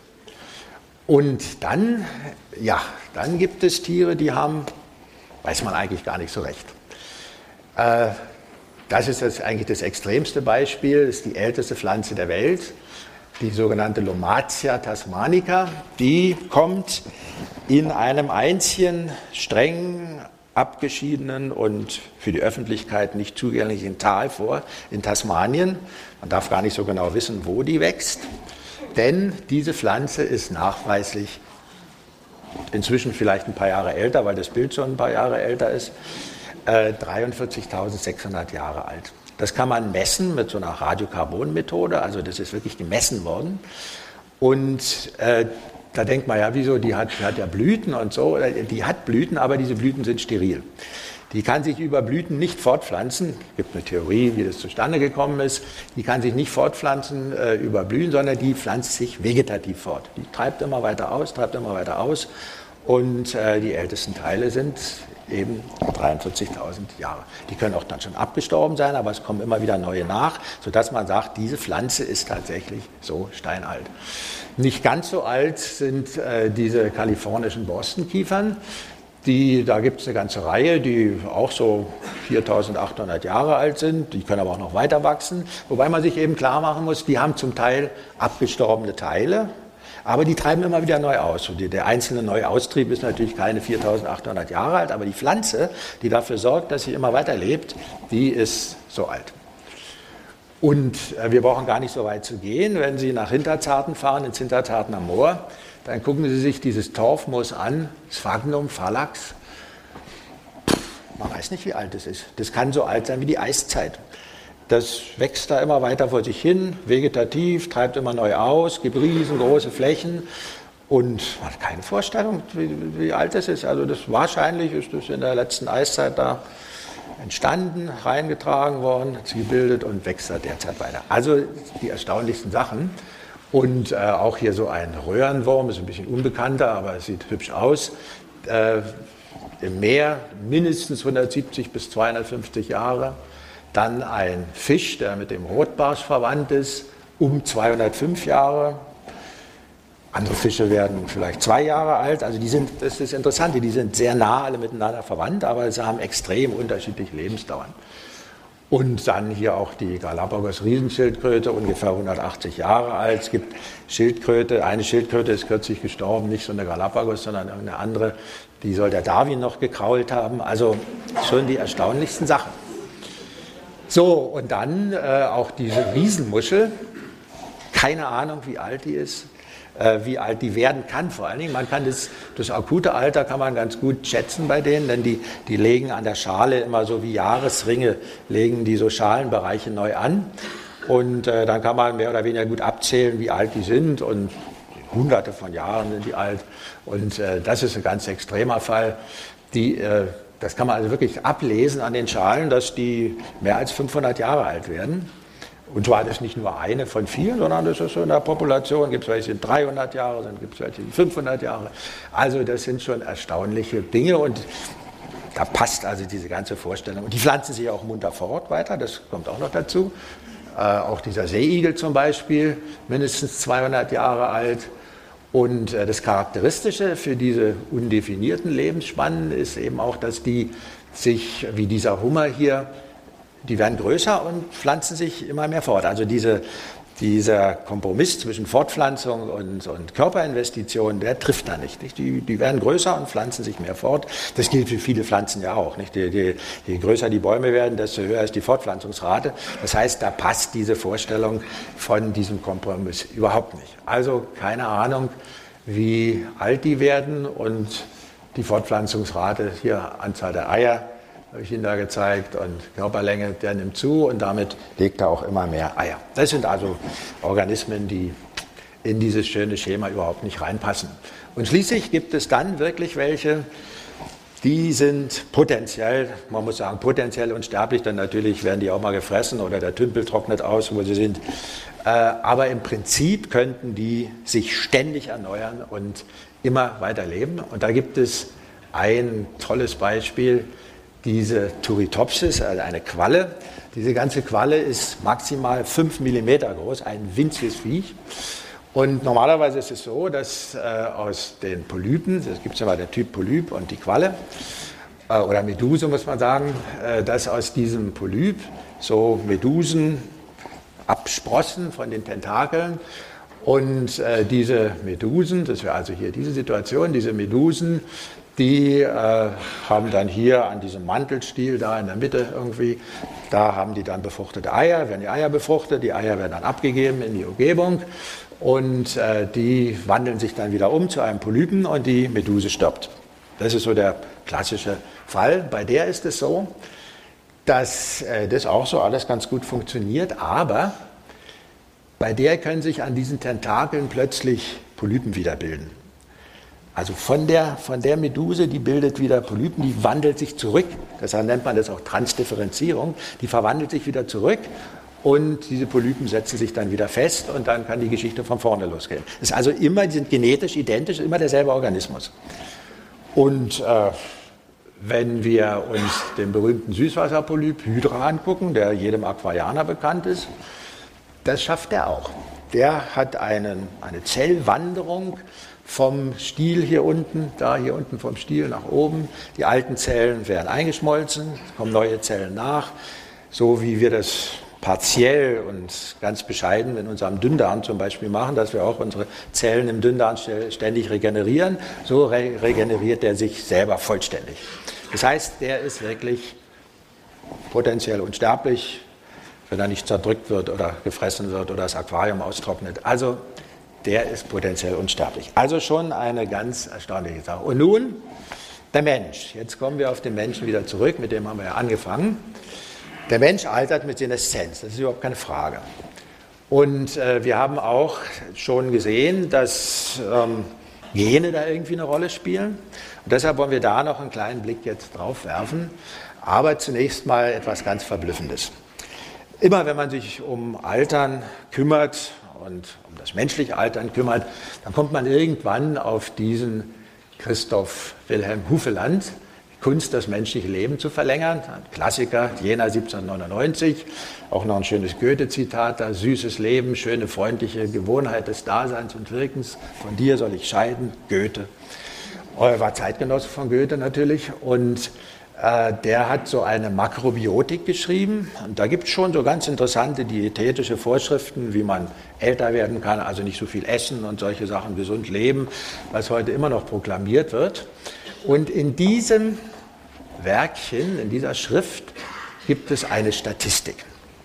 Und dann, ja, dann gibt es Tiere, die haben, weiß man eigentlich gar nicht so recht. Äh, das ist jetzt eigentlich das extremste Beispiel, das ist die älteste Pflanze der Welt, die sogenannte Lomatia tasmanica. Die kommt in einem einzigen streng abgeschiedenen und für die Öffentlichkeit nicht zugänglichen Tal vor, in Tasmanien. Man darf gar nicht so genau wissen, wo die wächst, denn diese Pflanze ist nachweislich inzwischen vielleicht ein paar Jahre älter, weil das Bild schon ein paar Jahre älter ist, äh, dreiundvierzigtausendsechshundert Jahre alt. Das kann man messen mit so einer Radiokarbon-Methode, also das ist wirklich gemessen worden. Und äh, da denkt man ja, wieso, die hat, die hat ja Blüten und so. Die hat Blüten, aber diese Blüten sind steril. Die kann sich über Blüten nicht fortpflanzen. Es gibt eine Theorie, wie das zustande gekommen ist. Die kann sich nicht fortpflanzen äh, über Blühen, sondern die pflanzt sich vegetativ fort. Die treibt immer weiter aus, treibt immer weiter aus. Und äh, die ältesten Teile sind eben dreiundvierzigtausend Jahre. Die können auch dann schon abgestorben sein, aber es kommen immer wieder neue nach, sodass man sagt, diese Pflanze ist tatsächlich so steinalt. Nicht ganz so alt sind äh, diese kalifornischen Borstenkiefern. Die, da gibt es eine ganze Reihe, die auch so viertausendachthundert Jahre alt sind. Die können aber auch noch weiter wachsen. Wobei man sich eben klar machen muss, die haben zum Teil abgestorbene Teile, aber die treiben immer wieder neu aus. Und die, der einzelne neue Austrieb ist natürlich keine viertausendachthundert Jahre alt, aber die Pflanze, die dafür sorgt, dass sie immer weiter lebt, die ist so alt. Und äh, wir brauchen gar nicht so weit zu gehen. Wenn Sie nach Hinterzarten fahren, ins Hinterzarten am Moor, dann gucken Sie sich dieses Torfmoos an, Sphagnum phallax. Man weiß nicht, wie alt es ist. Das kann so alt sein wie die Eiszeit. Das wächst da immer weiter vor sich hin, vegetativ, treibt immer neu aus, gibt riesengroße Flächen und man hat keine Vorstellung, wie, wie alt es ist. Also das, wahrscheinlich ist das in der letzten Eiszeit da entstanden, reingetragen worden, hat sich gebildet und wächst da derzeit weiter. Also die erstaunlichsten Sachen. Und äh, auch hier so ein Röhrenwurm, ist ein bisschen unbekannter, aber es sieht hübsch aus. Äh, Im Meer mindestens hundertsiebzig bis zweihundertfünfzig Jahre. Dann ein Fisch, der mit dem Rotbarsch verwandt ist, um zweihundertfünf Jahre. Andere Fische werden vielleicht zwei Jahre alt. Also die sind, das ist das Interessante, die sind sehr nah alle miteinander verwandt, aber sie haben extrem unterschiedliche Lebensdauern. Und dann hier auch die Galapagos-Riesenschildkröte, ungefähr hundertachtzig Jahre alt. Es gibt Schildkröte, eine Schildkröte ist kürzlich gestorben, nicht so eine Galapagos, sondern irgendeine andere, die soll der Darwin noch gekrault haben. Also schon die erstaunlichsten Sachen. So, und dann äh, auch diese Riesenmuschel, keine Ahnung, wie alt die ist, äh, wie alt die werden kann vor allen Dingen. Man kann das, das akute Alter kann man ganz gut schätzen bei denen, denn die, die legen an der Schale immer so wie Jahresringe, legen die so Schalenbereiche neu an und äh, dann kann man mehr oder weniger gut abzählen, wie alt die sind und hunderte von Jahren sind die alt und äh, das ist ein ganz extremer Fall. die, äh, das kann man also wirklich ablesen an den Schalen, dass die mehr als fünfhundert Jahre alt werden. Und zwar das nicht nur eine von vielen, sondern das ist so in der Population, gibt es welche, die sind dreihundert Jahre, dann gibt es welche, die fünfhundert Jahre. Also das sind schon erstaunliche Dinge und da passt also diese ganze Vorstellung. Und die pflanzen sich auch munter fort weiter, das kommt auch noch dazu. Äh, auch dieser Seeigel zum Beispiel, mindestens zweihundert Jahre alt. Und äh, das Charakteristische für diese undefinierten Lebensspannen ist eben auch, dass die sich, wie dieser Hummer hier, die werden größer und pflanzen sich immer mehr fort. Also diese, dieser Kompromiss zwischen Fortpflanzung und, und Körperinvestition, der trifft da nicht. nicht? Die, die werden größer und pflanzen sich mehr fort. Das gilt für viele Pflanzen ja auch. Nicht? Je, je, je größer die Bäume werden, desto höher ist die Fortpflanzungsrate. Das heißt, da passt diese Vorstellung von diesem Kompromiss überhaupt nicht. Also keine Ahnung, wie alt die werden und die Fortpflanzungsrate, hier Anzahl der Eier, habe ich Ihnen da gezeigt, und Körperlänge, der nimmt zu und damit legt er auch immer mehr Eier. Das sind also Organismen, die in dieses schöne Schema überhaupt nicht reinpassen. Und schließlich gibt es dann wirklich welche, die sind potenziell, man muss sagen, potenziell unsterblich, dann natürlich werden die auch mal gefressen oder der Tümpel trocknet aus, wo sie sind. Aber im Prinzip könnten die sich ständig erneuern und immer weiter leben. Und da gibt es ein tolles Beispiel, diese Turritopsis, also eine Qualle. Diese ganze Qualle ist maximal fünf Millimeter groß, ein winziges Viech. Und normalerweise ist es so, dass äh, aus den Polypen, es gibt ja mal den Typ Polyp und die Qualle, äh, oder Meduse muss man sagen, äh, dass aus diesem Polyp so Medusen absprossen von den Tentakeln. Und äh, diese Medusen, das wäre also hier diese Situation, diese Medusen, die äh, haben dann hier an diesem Mantelstiel da in der Mitte irgendwie, da haben die dann befruchtete Eier, werden die Eier befruchtet, die Eier werden dann abgegeben in die Umgebung und äh, die wandeln sich dann wieder um zu einem Polypen und die Meduse stirbt. Das ist so der klassische Fall. Bei der ist es so, dass äh, das auch so alles ganz gut funktioniert, aber bei der können sich an diesen Tentakeln plötzlich Polypen wiederbilden. Also von der, von der Meduse, die bildet wieder Polypen, die wandelt sich zurück, deshalb nennt man das auch Transdifferenzierung, die verwandelt sich wieder zurück und diese Polypen setzen sich dann wieder fest und dann kann die Geschichte von vorne losgehen. Das ist also immer, die sind genetisch identisch, immer derselbe Organismus. Und äh, wenn wir uns den berühmten Süßwasserpolyp Hydra angucken, der jedem Aquarianer bekannt ist, das schafft er auch. Der hat einen, eine Zellwanderung vom Stiel hier unten, da hier unten vom Stiel nach oben. Die alten Zellen werden eingeschmolzen, es kommen neue Zellen nach, so wie wir das partiell und ganz bescheiden in unserem Dünndarm zum Beispiel machen, dass wir auch unsere Zellen im Dünndarm ständig regenerieren, so re regeneriert er sich selber vollständig. Das heißt, der ist wirklich potenziell unsterblich, wenn er nicht zerdrückt wird oder gefressen wird oder das Aquarium austrocknet. Also der ist potenziell unsterblich. Also schon eine ganz erstaunliche Sache. Und nun der Mensch. Jetzt kommen wir auf den Menschen wieder zurück, mit dem haben wir ja angefangen. Der Mensch altert mit Seneszenz, das ist überhaupt keine Frage. Und äh, wir haben auch schon gesehen, dass ähm, Gene da irgendwie eine Rolle spielen. Und deshalb wollen wir da noch einen kleinen Blick jetzt drauf werfen. Aber zunächst mal etwas ganz Verblüffendes. Immer wenn man sich um Altern kümmert und um das menschliche Altern kümmert, dann kommt man irgendwann auf diesen Christoph Wilhelm Hufeland, die Kunst, das menschliche Leben zu verlängern. Ein Klassiker, Jena siebzehnhundertneunundneunzig, auch noch ein schönes Goethe-Zitat da, süßes Leben, schöne, freundliche Gewohnheit des Daseins und Wirkens, von dir soll ich scheiden, Goethe. Er war Zeitgenosse von Goethe natürlich und äh, der hat so eine Makrobiotik geschrieben und da gibt es schon so ganz interessante diätetische Vorschriften, wie man älter werden kann, also nicht so viel essen und solche Sachen, gesund leben, was heute immer noch proklamiert wird. Und in diesem Werkchen, in dieser Schrift gibt es eine Statistik.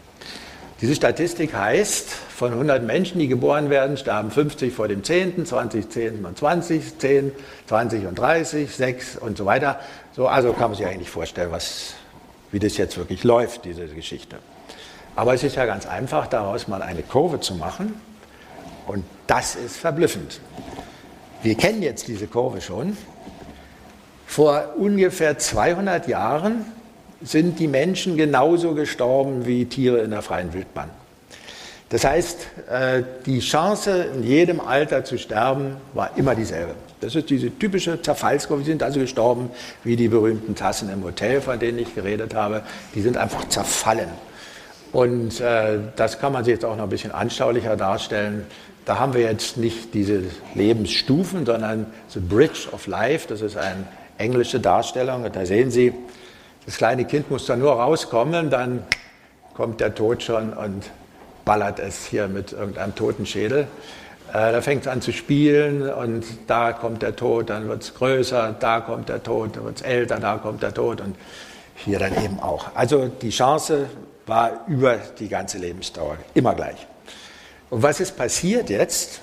Diese Statistik heißt, von hundert Menschen, die geboren werden, sterben fünfzig vor dem zehnten, zwanzig, zehn und zwanzig, zehn, zwanzig und dreißig, sechs und so weiter. So, also kann man sich eigentlich vorstellen, was, wie das jetzt wirklich läuft, diese Geschichte. Aber es ist ja ganz einfach, daraus mal eine Kurve zu machen. Und das ist verblüffend. Wir kennen jetzt diese Kurve schon. Vor ungefähr zweihundert Jahren sind die Menschen genauso gestorben wie Tiere in der freien Wildbahn. Das heißt, die Chance, in jedem Alter zu sterben, war immer dieselbe. Das ist diese typische Zerfallskurve. Sie sind also gestorben wie die berühmten Tassen im Hotel, von denen ich geredet habe. Die sind einfach zerfallen. Und äh, das kann man sich jetzt auch noch ein bisschen anschaulicher darstellen. Da haben wir jetzt nicht diese Lebensstufen, sondern The Bridge of Life. Das ist eine englische Darstellung. Und da sehen Sie, das kleine Kind muss da nur rauskommen, dann kommt der Tod schon und ballert es hier mit irgendeinem Totenschädel. Äh, da fängt es an zu spielen und da kommt der Tod, dann wird es größer, da kommt der Tod, dann wird es älter, da kommt der Tod und hier dann eben auch. Also die Chance war über die ganze Lebensdauer immer gleich. Und was ist passiert jetzt?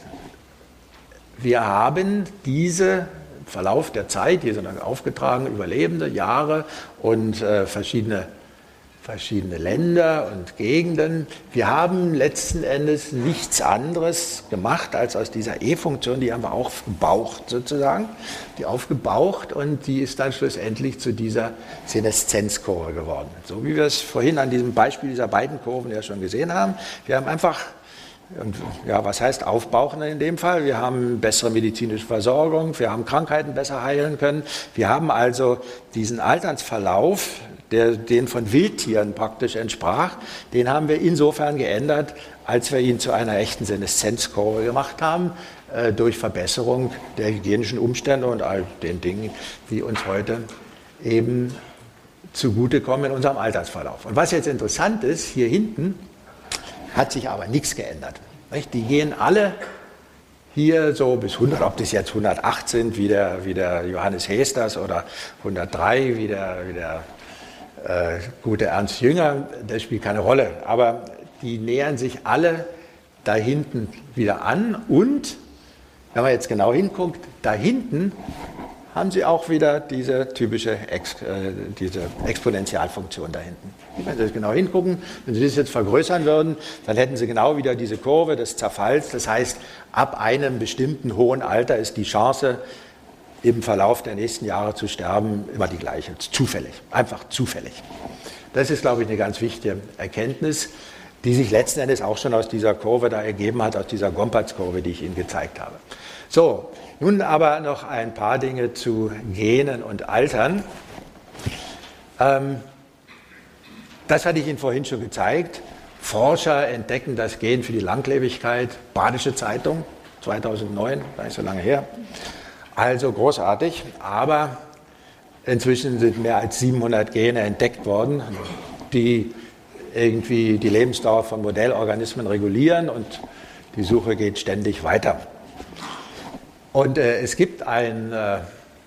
Wir haben diesen Verlauf der Zeit, hier sind dann aufgetragen, überlebende Jahre und äh, verschiedene verschiedene Länder und Gegenden. Wir haben letzten Endes nichts anderes gemacht, als aus dieser E-Funktion, die haben wir aufgebaucht sozusagen, die aufgebaucht und die ist dann schlussendlich zu dieser Seneszenzkurve geworden. So wie wir es vorhin an diesem Beispiel dieser beiden Kurven ja schon gesehen haben. Wir haben einfach, und ja, was heißt aufbauchen in dem Fall? Wir haben bessere medizinische Versorgung, wir haben Krankheiten besser heilen können. Wir haben also diesen Alternsverlauf, der den von Wildtieren praktisch entsprach, den haben wir insofern geändert, als wir ihn zu einer echten Seneszenzkurve gemacht haben, äh, durch Verbesserung der hygienischen Umstände und all den Dingen, die uns heute eben zugutekommen in unserem Altersverlauf. Und was jetzt interessant ist, hier hinten hat sich aber nichts geändert. Nicht? Die gehen alle hier so bis hundert, ob das jetzt hundertacht sind, wie der, wie der Johannes Hesters oder hundertdrei, wie der, wie der Äh, gute Ernst Jünger, das spielt keine Rolle. Aber die nähern sich alle da hinten wieder an. Und, wenn man jetzt genau hinguckt, da hinten haben sie auch wieder diese typische Ex, äh, diese Exponentialfunktion da hinten. Wenn Sie das genau hingucken, wenn Sie das jetzt vergrößern würden, dann hätten Sie genau wieder diese Kurve des Zerfalls. Das heißt, ab einem bestimmten hohen Alter ist die Chance, im Verlauf der nächsten Jahre zu sterben, immer die gleiche, zufällig, einfach zufällig. Das ist, glaube ich, eine ganz wichtige Erkenntnis, die sich letzten Endes auch schon aus dieser Kurve da ergeben hat, aus dieser Gompertz-Kurve, die ich Ihnen gezeigt habe. So, nun aber noch ein paar Dinge zu Genen und Altern. Ähm, das hatte ich Ihnen vorhin schon gezeigt. Forscher entdecken das Gen für die Langlebigkeit, Badische Zeitung, zweitausendneun, gar nicht so lange her. Also großartig, aber inzwischen sind mehr als siebenhundert Gene entdeckt worden, die irgendwie die Lebensdauer von Modellorganismen regulieren und die Suche geht ständig weiter. Und äh, es gibt ein, äh,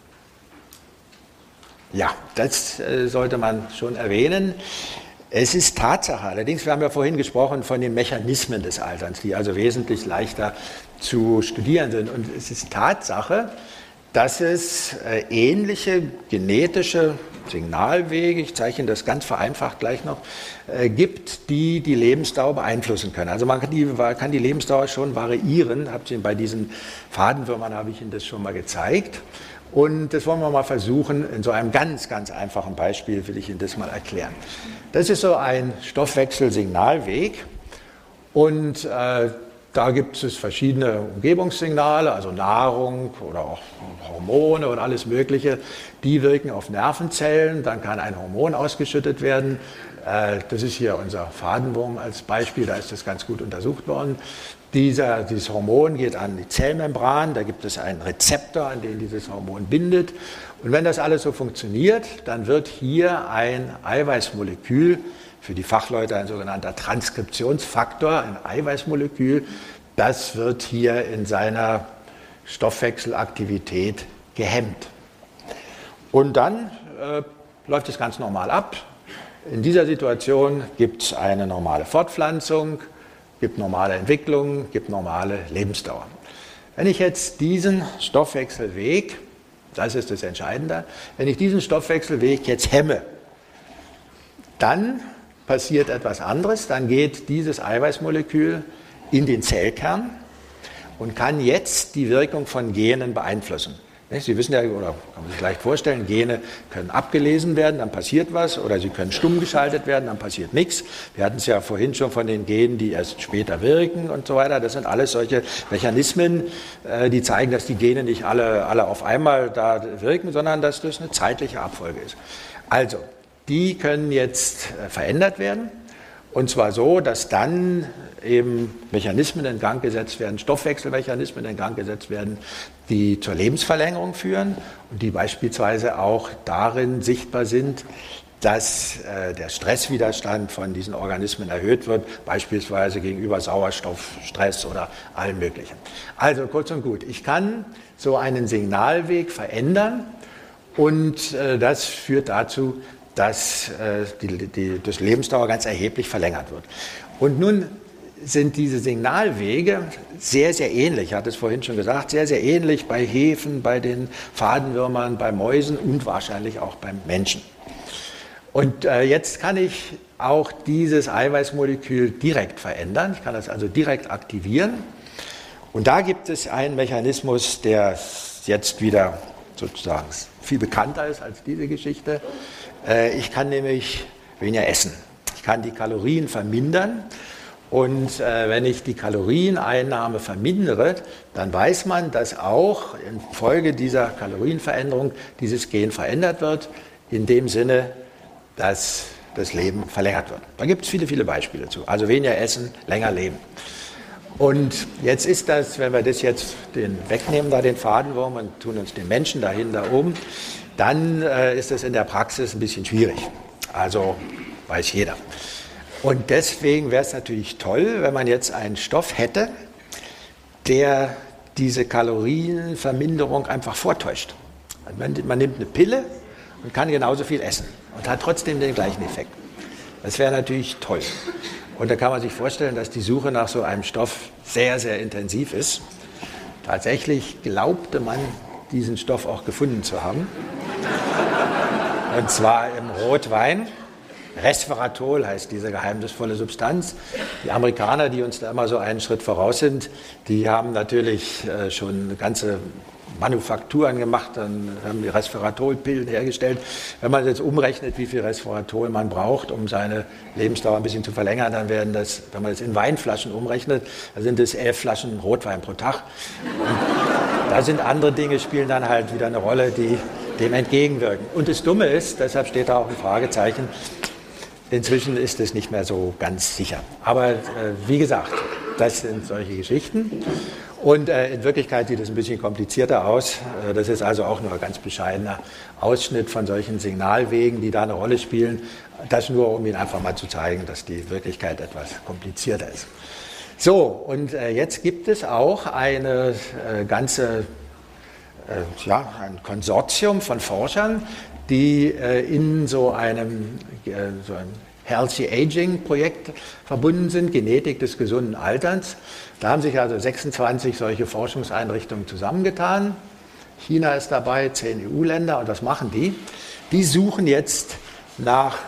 ja, das äh, sollte man schon erwähnen. Es ist Tatsache, allerdings, wir haben ja vorhin gesprochen von den Mechanismen des Alterns, die also wesentlich leichter zu studieren sind. Und es ist Tatsache, dass es äh, ähnliche genetische Signalwege, ich zeige Ihnen das ganz vereinfacht gleich noch, äh, gibt, die die Lebensdauer beeinflussen können. Also man kann die, kann die Lebensdauer schon variieren. Habt ihr bei diesen Fadenwürmern habe ich Ihnen das schon mal gezeigt. Und das wollen wir mal versuchen, in so einem ganz, ganz einfachen Beispiel will ich Ihnen das mal erklären. Das ist so ein Stoffwechselsignalweg und äh, da gibt es verschiedene Umgebungssignale, also Nahrung oder auch Hormone und alles Mögliche, die wirken auf Nervenzellen, dann kann ein Hormon ausgeschüttet werden. Äh, das ist hier unser Fadenwurm als Beispiel, da ist das ganz gut untersucht worden. Dieser, dieses Hormon geht an die Zellmembran, da gibt es einen Rezeptor, an den dieses Hormon bindet. Und wenn das alles so funktioniert, dann wird hier ein Eiweißmolekül, für die Fachleute ein sogenannter Transkriptionsfaktor, ein Eiweißmolekül, das wird hier in seiner Stoffwechselaktivität gehemmt. Und dann äh, läuft es ganz normal ab. In dieser Situation gibt es eine normale Fortpflanzung, gibt normale Entwicklung, gibt normale Lebensdauer. Wenn ich jetzt diesen Stoffwechselweg, das ist das Entscheidende, wenn ich diesen Stoffwechselweg jetzt hemme, dann passiert etwas anderes, dann geht dieses Eiweißmolekül in den Zellkern und kann jetzt die Wirkung von Genen beeinflussen. Sie wissen ja, oder kann man sich leicht vorstellen, Gene können abgelesen werden, dann passiert was, oder sie können stumm geschaltet werden, dann passiert nichts. Wir hatten es ja vorhin schon von den Genen, die erst später wirken und so weiter. Das sind alles solche Mechanismen, die zeigen, dass die Gene nicht alle, alle auf einmal da wirken, sondern dass das eine zeitliche Abfolge ist. Also, die können jetzt verändert werden. Und zwar so, dass dann eben Mechanismen in Gang gesetzt werden, Stoffwechselmechanismen in Gang gesetzt werden, die zur Lebensverlängerung führen und die beispielsweise auch darin sichtbar sind, dass äh, der Stresswiderstand von diesen Organismen erhöht wird, beispielsweise gegenüber Sauerstoffstress oder allem Möglichen. Also kurz und gut, ich kann so einen Signalweg verändern und äh, das führt dazu, dass äh, die, die, das Lebensdauer ganz erheblich verlängert wird. Und nun sind diese Signalwege sehr, sehr ähnlich, ich hatte es vorhin schon gesagt, sehr, sehr ähnlich bei Hefen, bei den Fadenwürmern, bei Mäusen und wahrscheinlich auch beim Menschen. Und äh, jetzt kann ich auch dieses Eiweißmolekül direkt verändern, ich kann das also direkt aktivieren. Und da gibt es einen Mechanismus, der jetzt wieder sozusagen viel bekannter ist als diese Geschichte. Äh, ich kann nämlich weniger essen. Ich kann die Kalorien vermindern. Und äh, wenn ich die Kalorieneinnahme vermindere, dann weiß man, dass auch infolge dieser Kalorienveränderung dieses Gen verändert wird, in dem Sinne, dass das Leben verlängert wird. Da gibt es viele, viele Beispiele zu. Also weniger essen, länger leben. Und jetzt ist das, wenn wir das jetzt den wegnehmen, da den Fadenwurm, und tun uns den Menschen dahinter um, dann äh, ist das in der Praxis ein bisschen schwierig. Also weiß jeder. Und deswegen wäre es natürlich toll, wenn man jetzt einen Stoff hätte, der diese Kalorienverminderung einfach vortäuscht. Man, man nimmt eine Pille und kann genauso viel essen und hat trotzdem den gleichen Effekt. Das wäre natürlich toll. Und da kann man sich vorstellen, dass die Suche nach so einem Stoff sehr, sehr intensiv ist. Tatsächlich glaubte man, diesen Stoff auch gefunden zu haben. Und zwar im Rotwein. Resveratrol heißt diese geheimnisvolle Substanz. Die Amerikaner, die uns da immer so einen Schritt voraus sind, die haben natürlich äh, schon ganze Manufakturen gemacht, dann haben die Resveratrolpillen hergestellt. Wenn man jetzt umrechnet, wie viel Resveratrol man braucht, um seine Lebensdauer ein bisschen zu verlängern, dann werden das, wenn man das in Weinflaschen umrechnet, dann sind es elf Flaschen Rotwein pro Tag. Und da sind andere Dinge, spielen dann halt wieder eine Rolle, die dem entgegenwirken. Und das Dumme ist, deshalb steht da auch ein Fragezeichen, inzwischen ist es nicht mehr so ganz sicher. Aber äh, wie gesagt, das sind solche Geschichten. Und äh, in Wirklichkeit sieht es ein bisschen komplizierter aus. Äh, das ist also auch nur ein ganz bescheidener Ausschnitt von solchen Signalwegen, die da eine Rolle spielen. Das nur, um Ihnen einfach mal zu zeigen, dass die Wirklichkeit etwas komplizierter ist. So, und äh, jetzt gibt es auch eine äh, ganze, äh, ja, ein Konsortium von Forschern, die äh, in so einem, äh, so einem Healthy Aging Projekt verbunden sind, Genetik des gesunden Alterns. Da haben sich also sechsundzwanzig solche Forschungseinrichtungen zusammengetan. China ist dabei, zehn E U-Länder. Und was machen die? Die suchen jetzt nach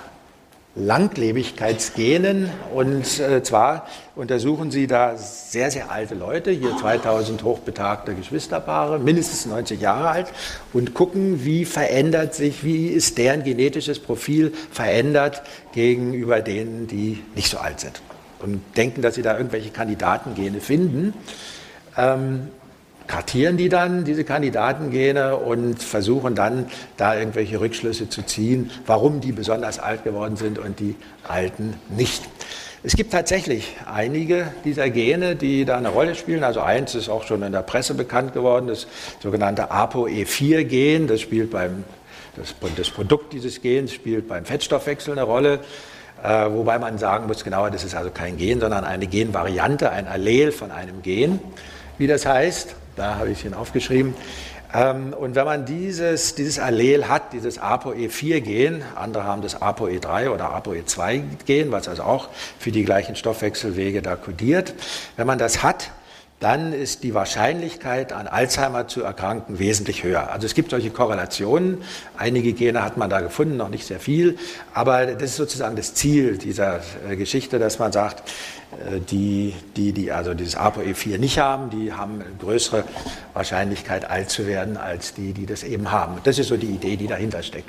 Langlebigkeitsgenen, und äh, zwar untersuchen sie da sehr, sehr alte Leute, hier zweitausend hochbetagte Geschwisterpaare, mindestens neunzig Jahre alt, und gucken, wie verändert sich, wie ist deren genetisches Profil verändert gegenüber denen, die nicht so alt sind. Und denken, dass sie da irgendwelche Kandidatengene finden. Ähm, kartieren die dann, diese Kandidatengene, und versuchen dann, da irgendwelche Rückschlüsse zu ziehen, warum die besonders alt geworden sind und die Alten nicht. Es gibt tatsächlich einige dieser Gene, die da eine Rolle spielen. Also eins ist auch schon in der Presse bekannt geworden, das sogenannte A P O E vier Gen. Das spielt beim, das, das Produkt dieses Gens spielt beim Fettstoffwechsel eine Rolle. Äh, wobei man sagen muss, genauer, das ist also kein Gen, sondern eine Genvariante, ein Allel von einem Gen, wie das heißt. Da habe ich es Ihnen aufgeschrieben. Ähm, und wenn man dieses, dieses Allel hat, dieses A P O E vier Gen, andere haben das A P O E drei oder A P O E zwei Gen, was also auch für die gleichen Stoffwechselwege da kodiert. Wenn man das hat, dann ist die Wahrscheinlichkeit, an Alzheimer zu erkranken, wesentlich höher. Also es gibt solche Korrelationen. Einige Gene hat man da gefunden, noch nicht sehr viel. Aber das ist sozusagen das Ziel dieser äh, Geschichte, dass man sagt, äh, die, die, die also dieses A P O E vier nicht haben, die haben eine größere Wahrscheinlichkeit, alt zu werden, als die, die das eben haben. Das ist so die Idee, die dahinter steckt.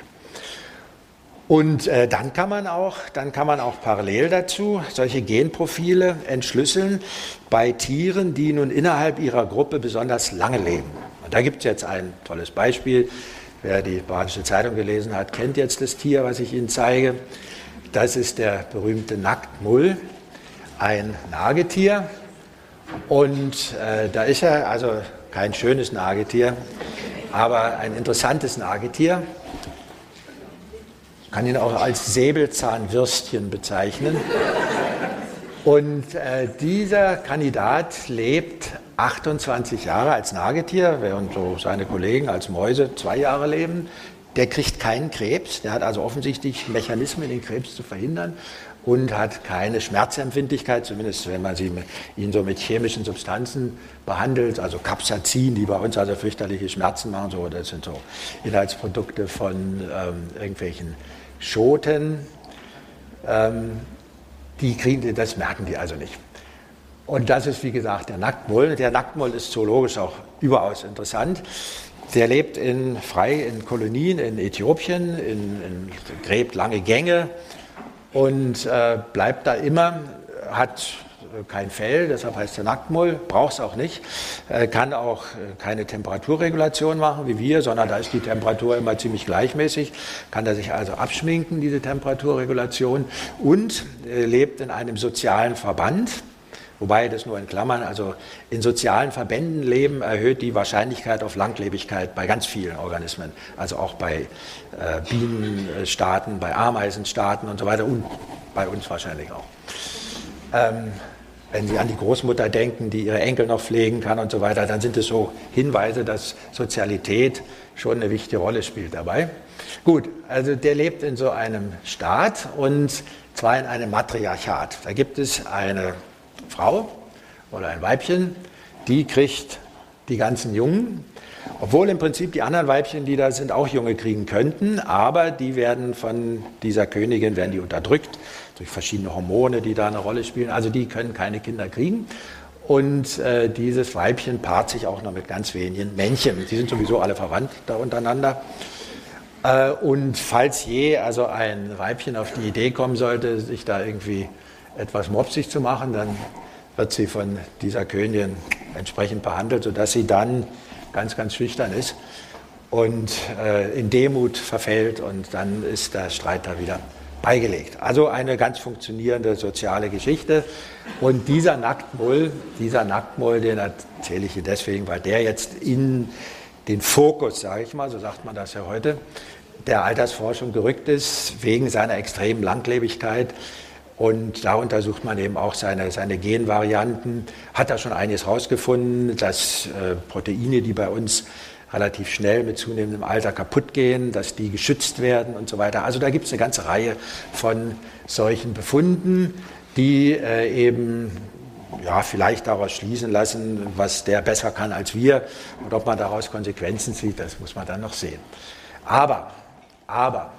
Und äh, dann kann man auch, dann kann man auch parallel dazu solche Genprofile entschlüsseln bei Tieren, die nun innerhalb ihrer Gruppe besonders lange leben. Und da gibt es jetzt ein tolles Beispiel. Wer die Badische Zeitung gelesen hat, kennt jetzt das Tier, was ich Ihnen zeige. Das ist der berühmte Nacktmull, ein Nagetier. Und äh, da ist er, also kein schönes Nagetier, aber ein interessantes Nagetier. Ich kann ihn auch als Säbelzahnwürstchen bezeichnen. Und äh, dieser Kandidat lebt achtundzwanzig Jahre als Nagetier, während so seine Kollegen als Mäuse zwei Jahre leben. Der kriegt keinen Krebs, der hat also offensichtlich Mechanismen, den Krebs zu verhindern und hat keine Schmerzempfindlichkeit, zumindest wenn man sie mit, ihn so mit chemischen Substanzen behandelt, also Capsaicin, die bei uns also fürchterliche Schmerzen machen, so, das sind so Inhaltsprodukte von ähm, irgendwelchen Schoten, ähm, die kriegen, das merken die also nicht. Und das ist, wie gesagt, der Nacktmull. Der Nacktmull ist zoologisch auch überaus interessant. Der lebt in, frei in Kolonien in Äthiopien, in, in, gräbt lange Gänge und äh, bleibt da immer, hat kein Fell, deshalb heißt der Nacktmull, braucht es auch nicht, äh, kann auch äh, keine Temperaturregulation machen wie wir, sondern da ist die Temperatur immer ziemlich gleichmäßig, kann er sich also abschminken, diese Temperaturregulation, und äh, lebt in einem sozialen Verband. Wobei das nur in Klammern, also in sozialen Verbänden leben, erhöht die Wahrscheinlichkeit auf Langlebigkeit bei ganz vielen Organismen. Also auch bei äh, Bienenstaaten, bei Ameisenstaaten und so weiter und bei uns wahrscheinlich auch. Ähm, wenn Sie an die Großmutter denken, die ihre Enkel noch pflegen kann und so weiter, dann sind es so Hinweise, dass Sozialität schon eine wichtige Rolle spielt dabei. Gut, also der lebt in so einem Staat und zwar in einem Matriarchat. Da gibt es eine Frau oder ein Weibchen, die kriegt die ganzen Jungen, obwohl im Prinzip die anderen Weibchen, die da sind, auch Junge kriegen könnten, aber die werden von dieser Königin werden die unterdrückt durch verschiedene Hormone, die da eine Rolle spielen. Also die können keine Kinder kriegen. Und äh, dieses Weibchen paart sich auch noch mit ganz wenigen Männchen. Die sind sowieso alle verwandt da untereinander. Äh, und falls je also ein Weibchen auf die Idee kommen sollte, sich da irgendwie etwas mopsig zu machen, dann wird sie von dieser Königin entsprechend behandelt, sodass sie dann ganz, ganz schüchtern ist und äh, in Demut verfällt, und dann ist der Streit da wieder beigelegt. Also eine ganz funktionierende soziale Geschichte. Und dieser Nacktmull, dieser Nacktmull, den erzähle ich hier deswegen, weil der jetzt in den Fokus, sage ich mal, so sagt man das ja heute, der Altersforschung gerückt ist, wegen seiner extremen Langlebigkeit. Und da untersucht man eben auch seine, seine Genvarianten, hat da schon einiges rausgefunden, dass äh, Proteine, die bei uns relativ schnell mit zunehmendem Alter kaputt gehen, dass die geschützt werden und so weiter. Also da gibt es eine ganze Reihe von solchen Befunden, die äh, eben ja, vielleicht daraus schließen lassen, was der besser kann als wir. Und ob man daraus Konsequenzen zieht, das muss man dann noch sehen. Aber, aber,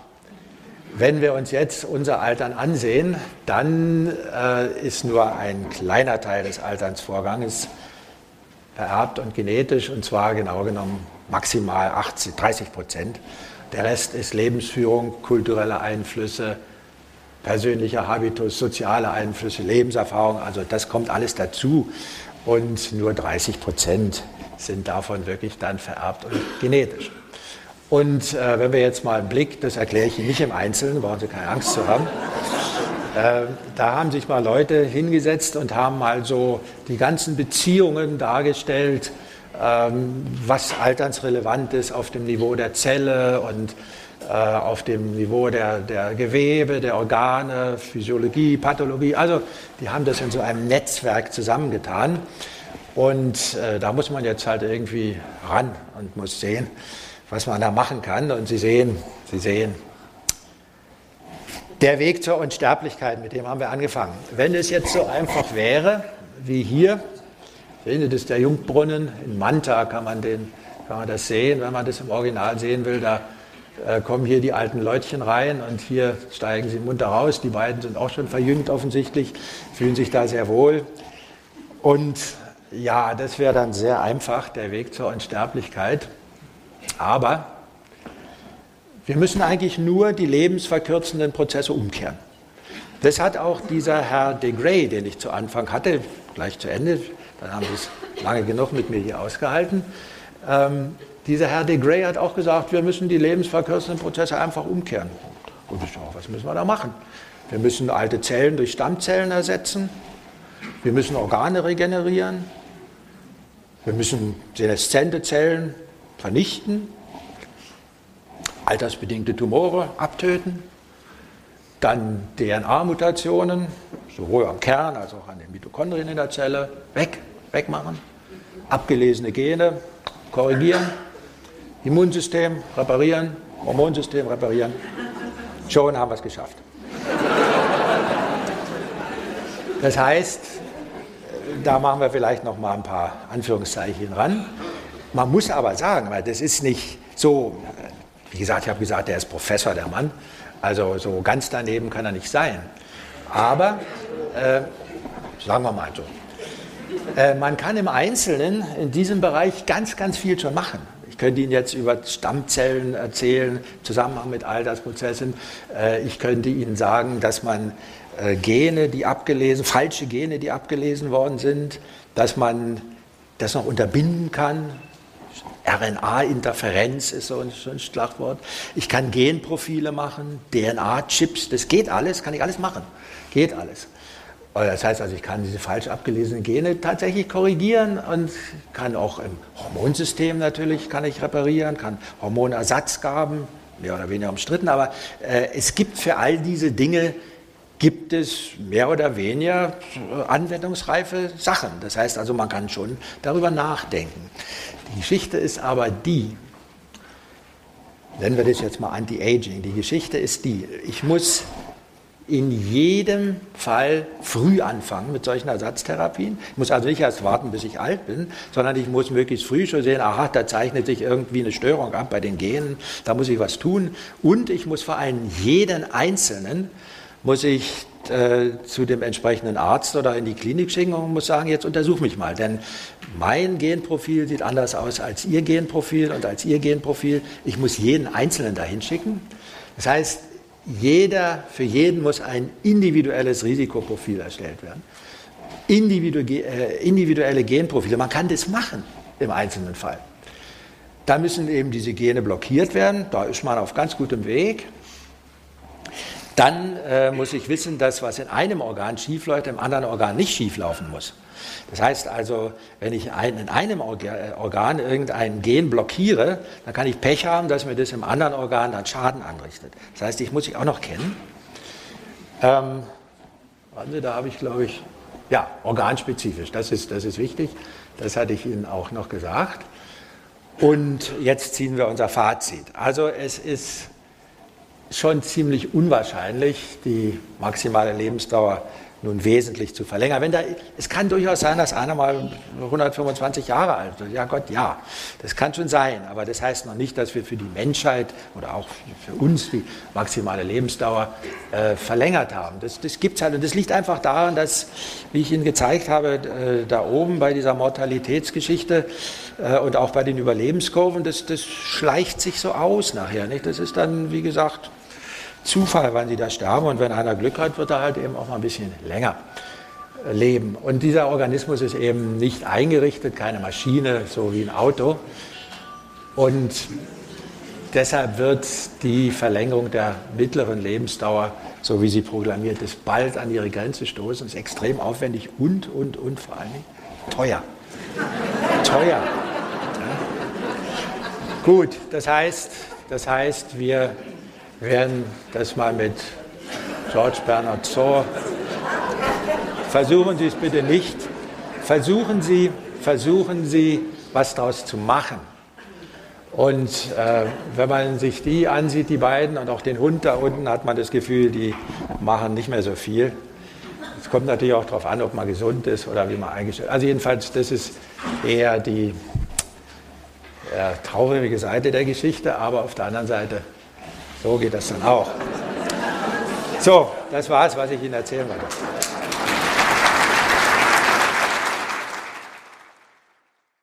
wenn wir uns jetzt unser Altern ansehen, dann äh, ist nur ein kleiner Teil des Alternsvorganges vererbt und genetisch, und zwar genau genommen maximal achtzig, dreißig Prozent. Der Rest ist Lebensführung, kulturelle Einflüsse, persönlicher Habitus, soziale Einflüsse, Lebenserfahrung, also das kommt alles dazu, und nur dreißig Prozent sind davon wirklich dann vererbt und genetisch. Und äh, wenn wir jetzt mal einen Blick, das erkläre ich Ihnen nicht im Einzelnen, brauchen Sie keine Angst zu haben, äh, da haben sich mal Leute hingesetzt und haben mal so die ganzen Beziehungen dargestellt, ähm, was alternsrelevant ist auf dem Niveau der Zelle und äh, auf dem Niveau der, der Gewebe, der Organe, Physiologie, Pathologie. Also die haben das in so einem Netzwerk zusammengetan, und äh, da muss man jetzt halt irgendwie ran und muss sehen, was man da machen kann. Und Sie sehen, Sie sehen, der Weg zur Unsterblichkeit, mit dem haben wir angefangen. Wenn es jetzt so einfach wäre, wie hier, Sehen Sie, das ist der Jungbrunnen. In Manta kann man, den, kann man das sehen, wenn man das im Original sehen will. Da äh, kommen hier die alten Leutchen rein und hier steigen sie munter raus. Die beiden sind auch schon verjüngt offensichtlich, fühlen sich da sehr wohl. Und ja, das wäre dann sehr einfach, der Weg zur Unsterblichkeit. Aber wir müssen eigentlich nur die lebensverkürzenden Prozesse umkehren. Das hat auch dieser Herr de Grey, den ich zu Anfang hatte, gleich zu Ende, dann haben Sie es lange genug mit mir hier ausgehalten. Ähm, dieser Herr de Grey hat auch gesagt, wir müssen die lebensverkürzenden Prozesse einfach umkehren. Und ich sage, was müssen wir da machen? Wir müssen alte Zellen durch Stammzellen ersetzen. Wir müssen Organe regenerieren. Wir müssen seneszente Zellen vernichten. Altersbedingte Tumore abtöten. Dann D N A-Mutationen, sowohl am Kern als auch an den Mitochondrien in der Zelle, weg, wegmachen. Abgelesene Gene korrigieren. Immunsystem reparieren. Hormonsystem reparieren. Schon haben wir es geschafft. Das heißt, da machen wir vielleicht noch mal ein paar Anführungszeichen ran. Man muss aber sagen, weil das ist nicht so, wie gesagt, ich habe gesagt, der ist Professor, der Mann. Also so ganz daneben kann er nicht sein. Aber, äh, sagen wir mal so, äh, man kann im Einzelnen in diesem Bereich ganz, ganz viel schon machen. Ich könnte Ihnen jetzt über Stammzellen erzählen, im Zusammenhang mit Altersprozessen. Äh, ich könnte Ihnen sagen, dass man äh, Gene, die abgelesen, falsche Gene, die abgelesen worden sind, dass man das noch unterbinden kann. R N A-Interferenz ist so ein, so ein Schlagwort. Ich kann Genprofile machen, D N A-Chips, das geht alles, kann ich alles machen. Geht alles. Das heißt also, ich kann diese falsch abgelesenen Gene tatsächlich korrigieren und kann auch im Hormonsystem natürlich kann ich reparieren, kann Hormonersatzgaben, mehr oder weniger umstritten, aber äh, es gibt für all diese Dinge, gibt es mehr oder weniger anwendungsreife Sachen. Das heißt also, man kann schon darüber nachdenken. Die Geschichte ist aber die, nennen wir das jetzt mal Anti-Aging, die Geschichte ist die, ich muss in jedem Fall früh anfangen mit solchen Ersatztherapien. Ich muss also nicht erst warten, bis ich alt bin, sondern ich muss möglichst früh schon sehen, aha, da zeichnet sich irgendwie eine Störung ab bei den Genen, da muss ich was tun. Und ich muss vor allem jeden Einzelnen, muss ich äh, zu dem entsprechenden Arzt oder in die Klinik schicken und muss sagen, jetzt untersuch mich mal, denn mein Genprofil sieht anders aus als Ihr Genprofil und als Ihr Genprofil. Ich muss jeden Einzelnen dahin schicken. Das heißt, jeder, für jeden muss ein individuelles Risikoprofil erstellt werden. Individu äh, individuelle Genprofile, man kann das machen im einzelnen Fall. Da müssen eben diese Gene blockiert werden, da ist man auf ganz gutem Weg. Dann äh, muss ich wissen, dass was in einem Organ schief läuft, im anderen Organ nicht schief laufen muss. Das heißt also, wenn ich ein, in einem Organ, Organ irgendein Gen blockiere, dann kann ich Pech haben, dass mir das im anderen Organ dann Schaden anrichtet. Das heißt, ich muss ich auch noch kennen. Ähm, warten Sie, da habe ich, glaube ich, ja, organspezifisch, das ist, das ist wichtig. Das hatte ich Ihnen auch noch gesagt. Und jetzt ziehen wir unser Fazit. Also es ist schon ziemlich unwahrscheinlich, die maximale Lebensdauer nun wesentlich zu verlängern. Wenn da, es kann durchaus sein, dass einer mal hundertfünfundzwanzig Jahre alt wird. Ja Gott, ja, das kann schon sein. Aber das heißt noch nicht, dass wir für die Menschheit oder auch für uns die maximale Lebensdauer äh, verlängert haben. Das, das gibt es halt. Und das liegt einfach daran, dass, wie ich Ihnen gezeigt habe, äh, da oben bei dieser Mortalitätsgeschichte äh, und auch bei den Überlebenskurven, das, das schleicht sich so aus nachher. Nicht? Das ist dann, wie gesagt, Zufall, wann sie da sterben, und wenn einer Glück hat, wird er halt eben auch mal ein bisschen länger leben. Und dieser Organismus ist eben nicht eingerichtet, keine Maschine, so wie ein Auto. Und deshalb wird die Verlängerung der mittleren Lebensdauer, so wie sie programmiert ist, bald an ihre Grenze stoßen. Das ist extrem aufwendig und, und, und vor allem teuer. Teuer. Ja. Gut, das heißt, das heißt, wir werden das mal mit George Bernard Shaw. Versuchen Sie es bitte nicht. Versuchen Sie, versuchen Sie, was daraus zu machen. Und äh, wenn man sich die ansieht, die beiden, und auch den Hund da unten, hat man das Gefühl, die machen nicht mehr so viel. Es kommt natürlich auch darauf an, ob man gesund ist oder wie man eingestellt ist. Also jedenfalls, das ist eher die ja, traurige Seite der Geschichte, aber auf der anderen Seite, so geht das dann auch. So, das war es, was ich Ihnen erzählen wollte.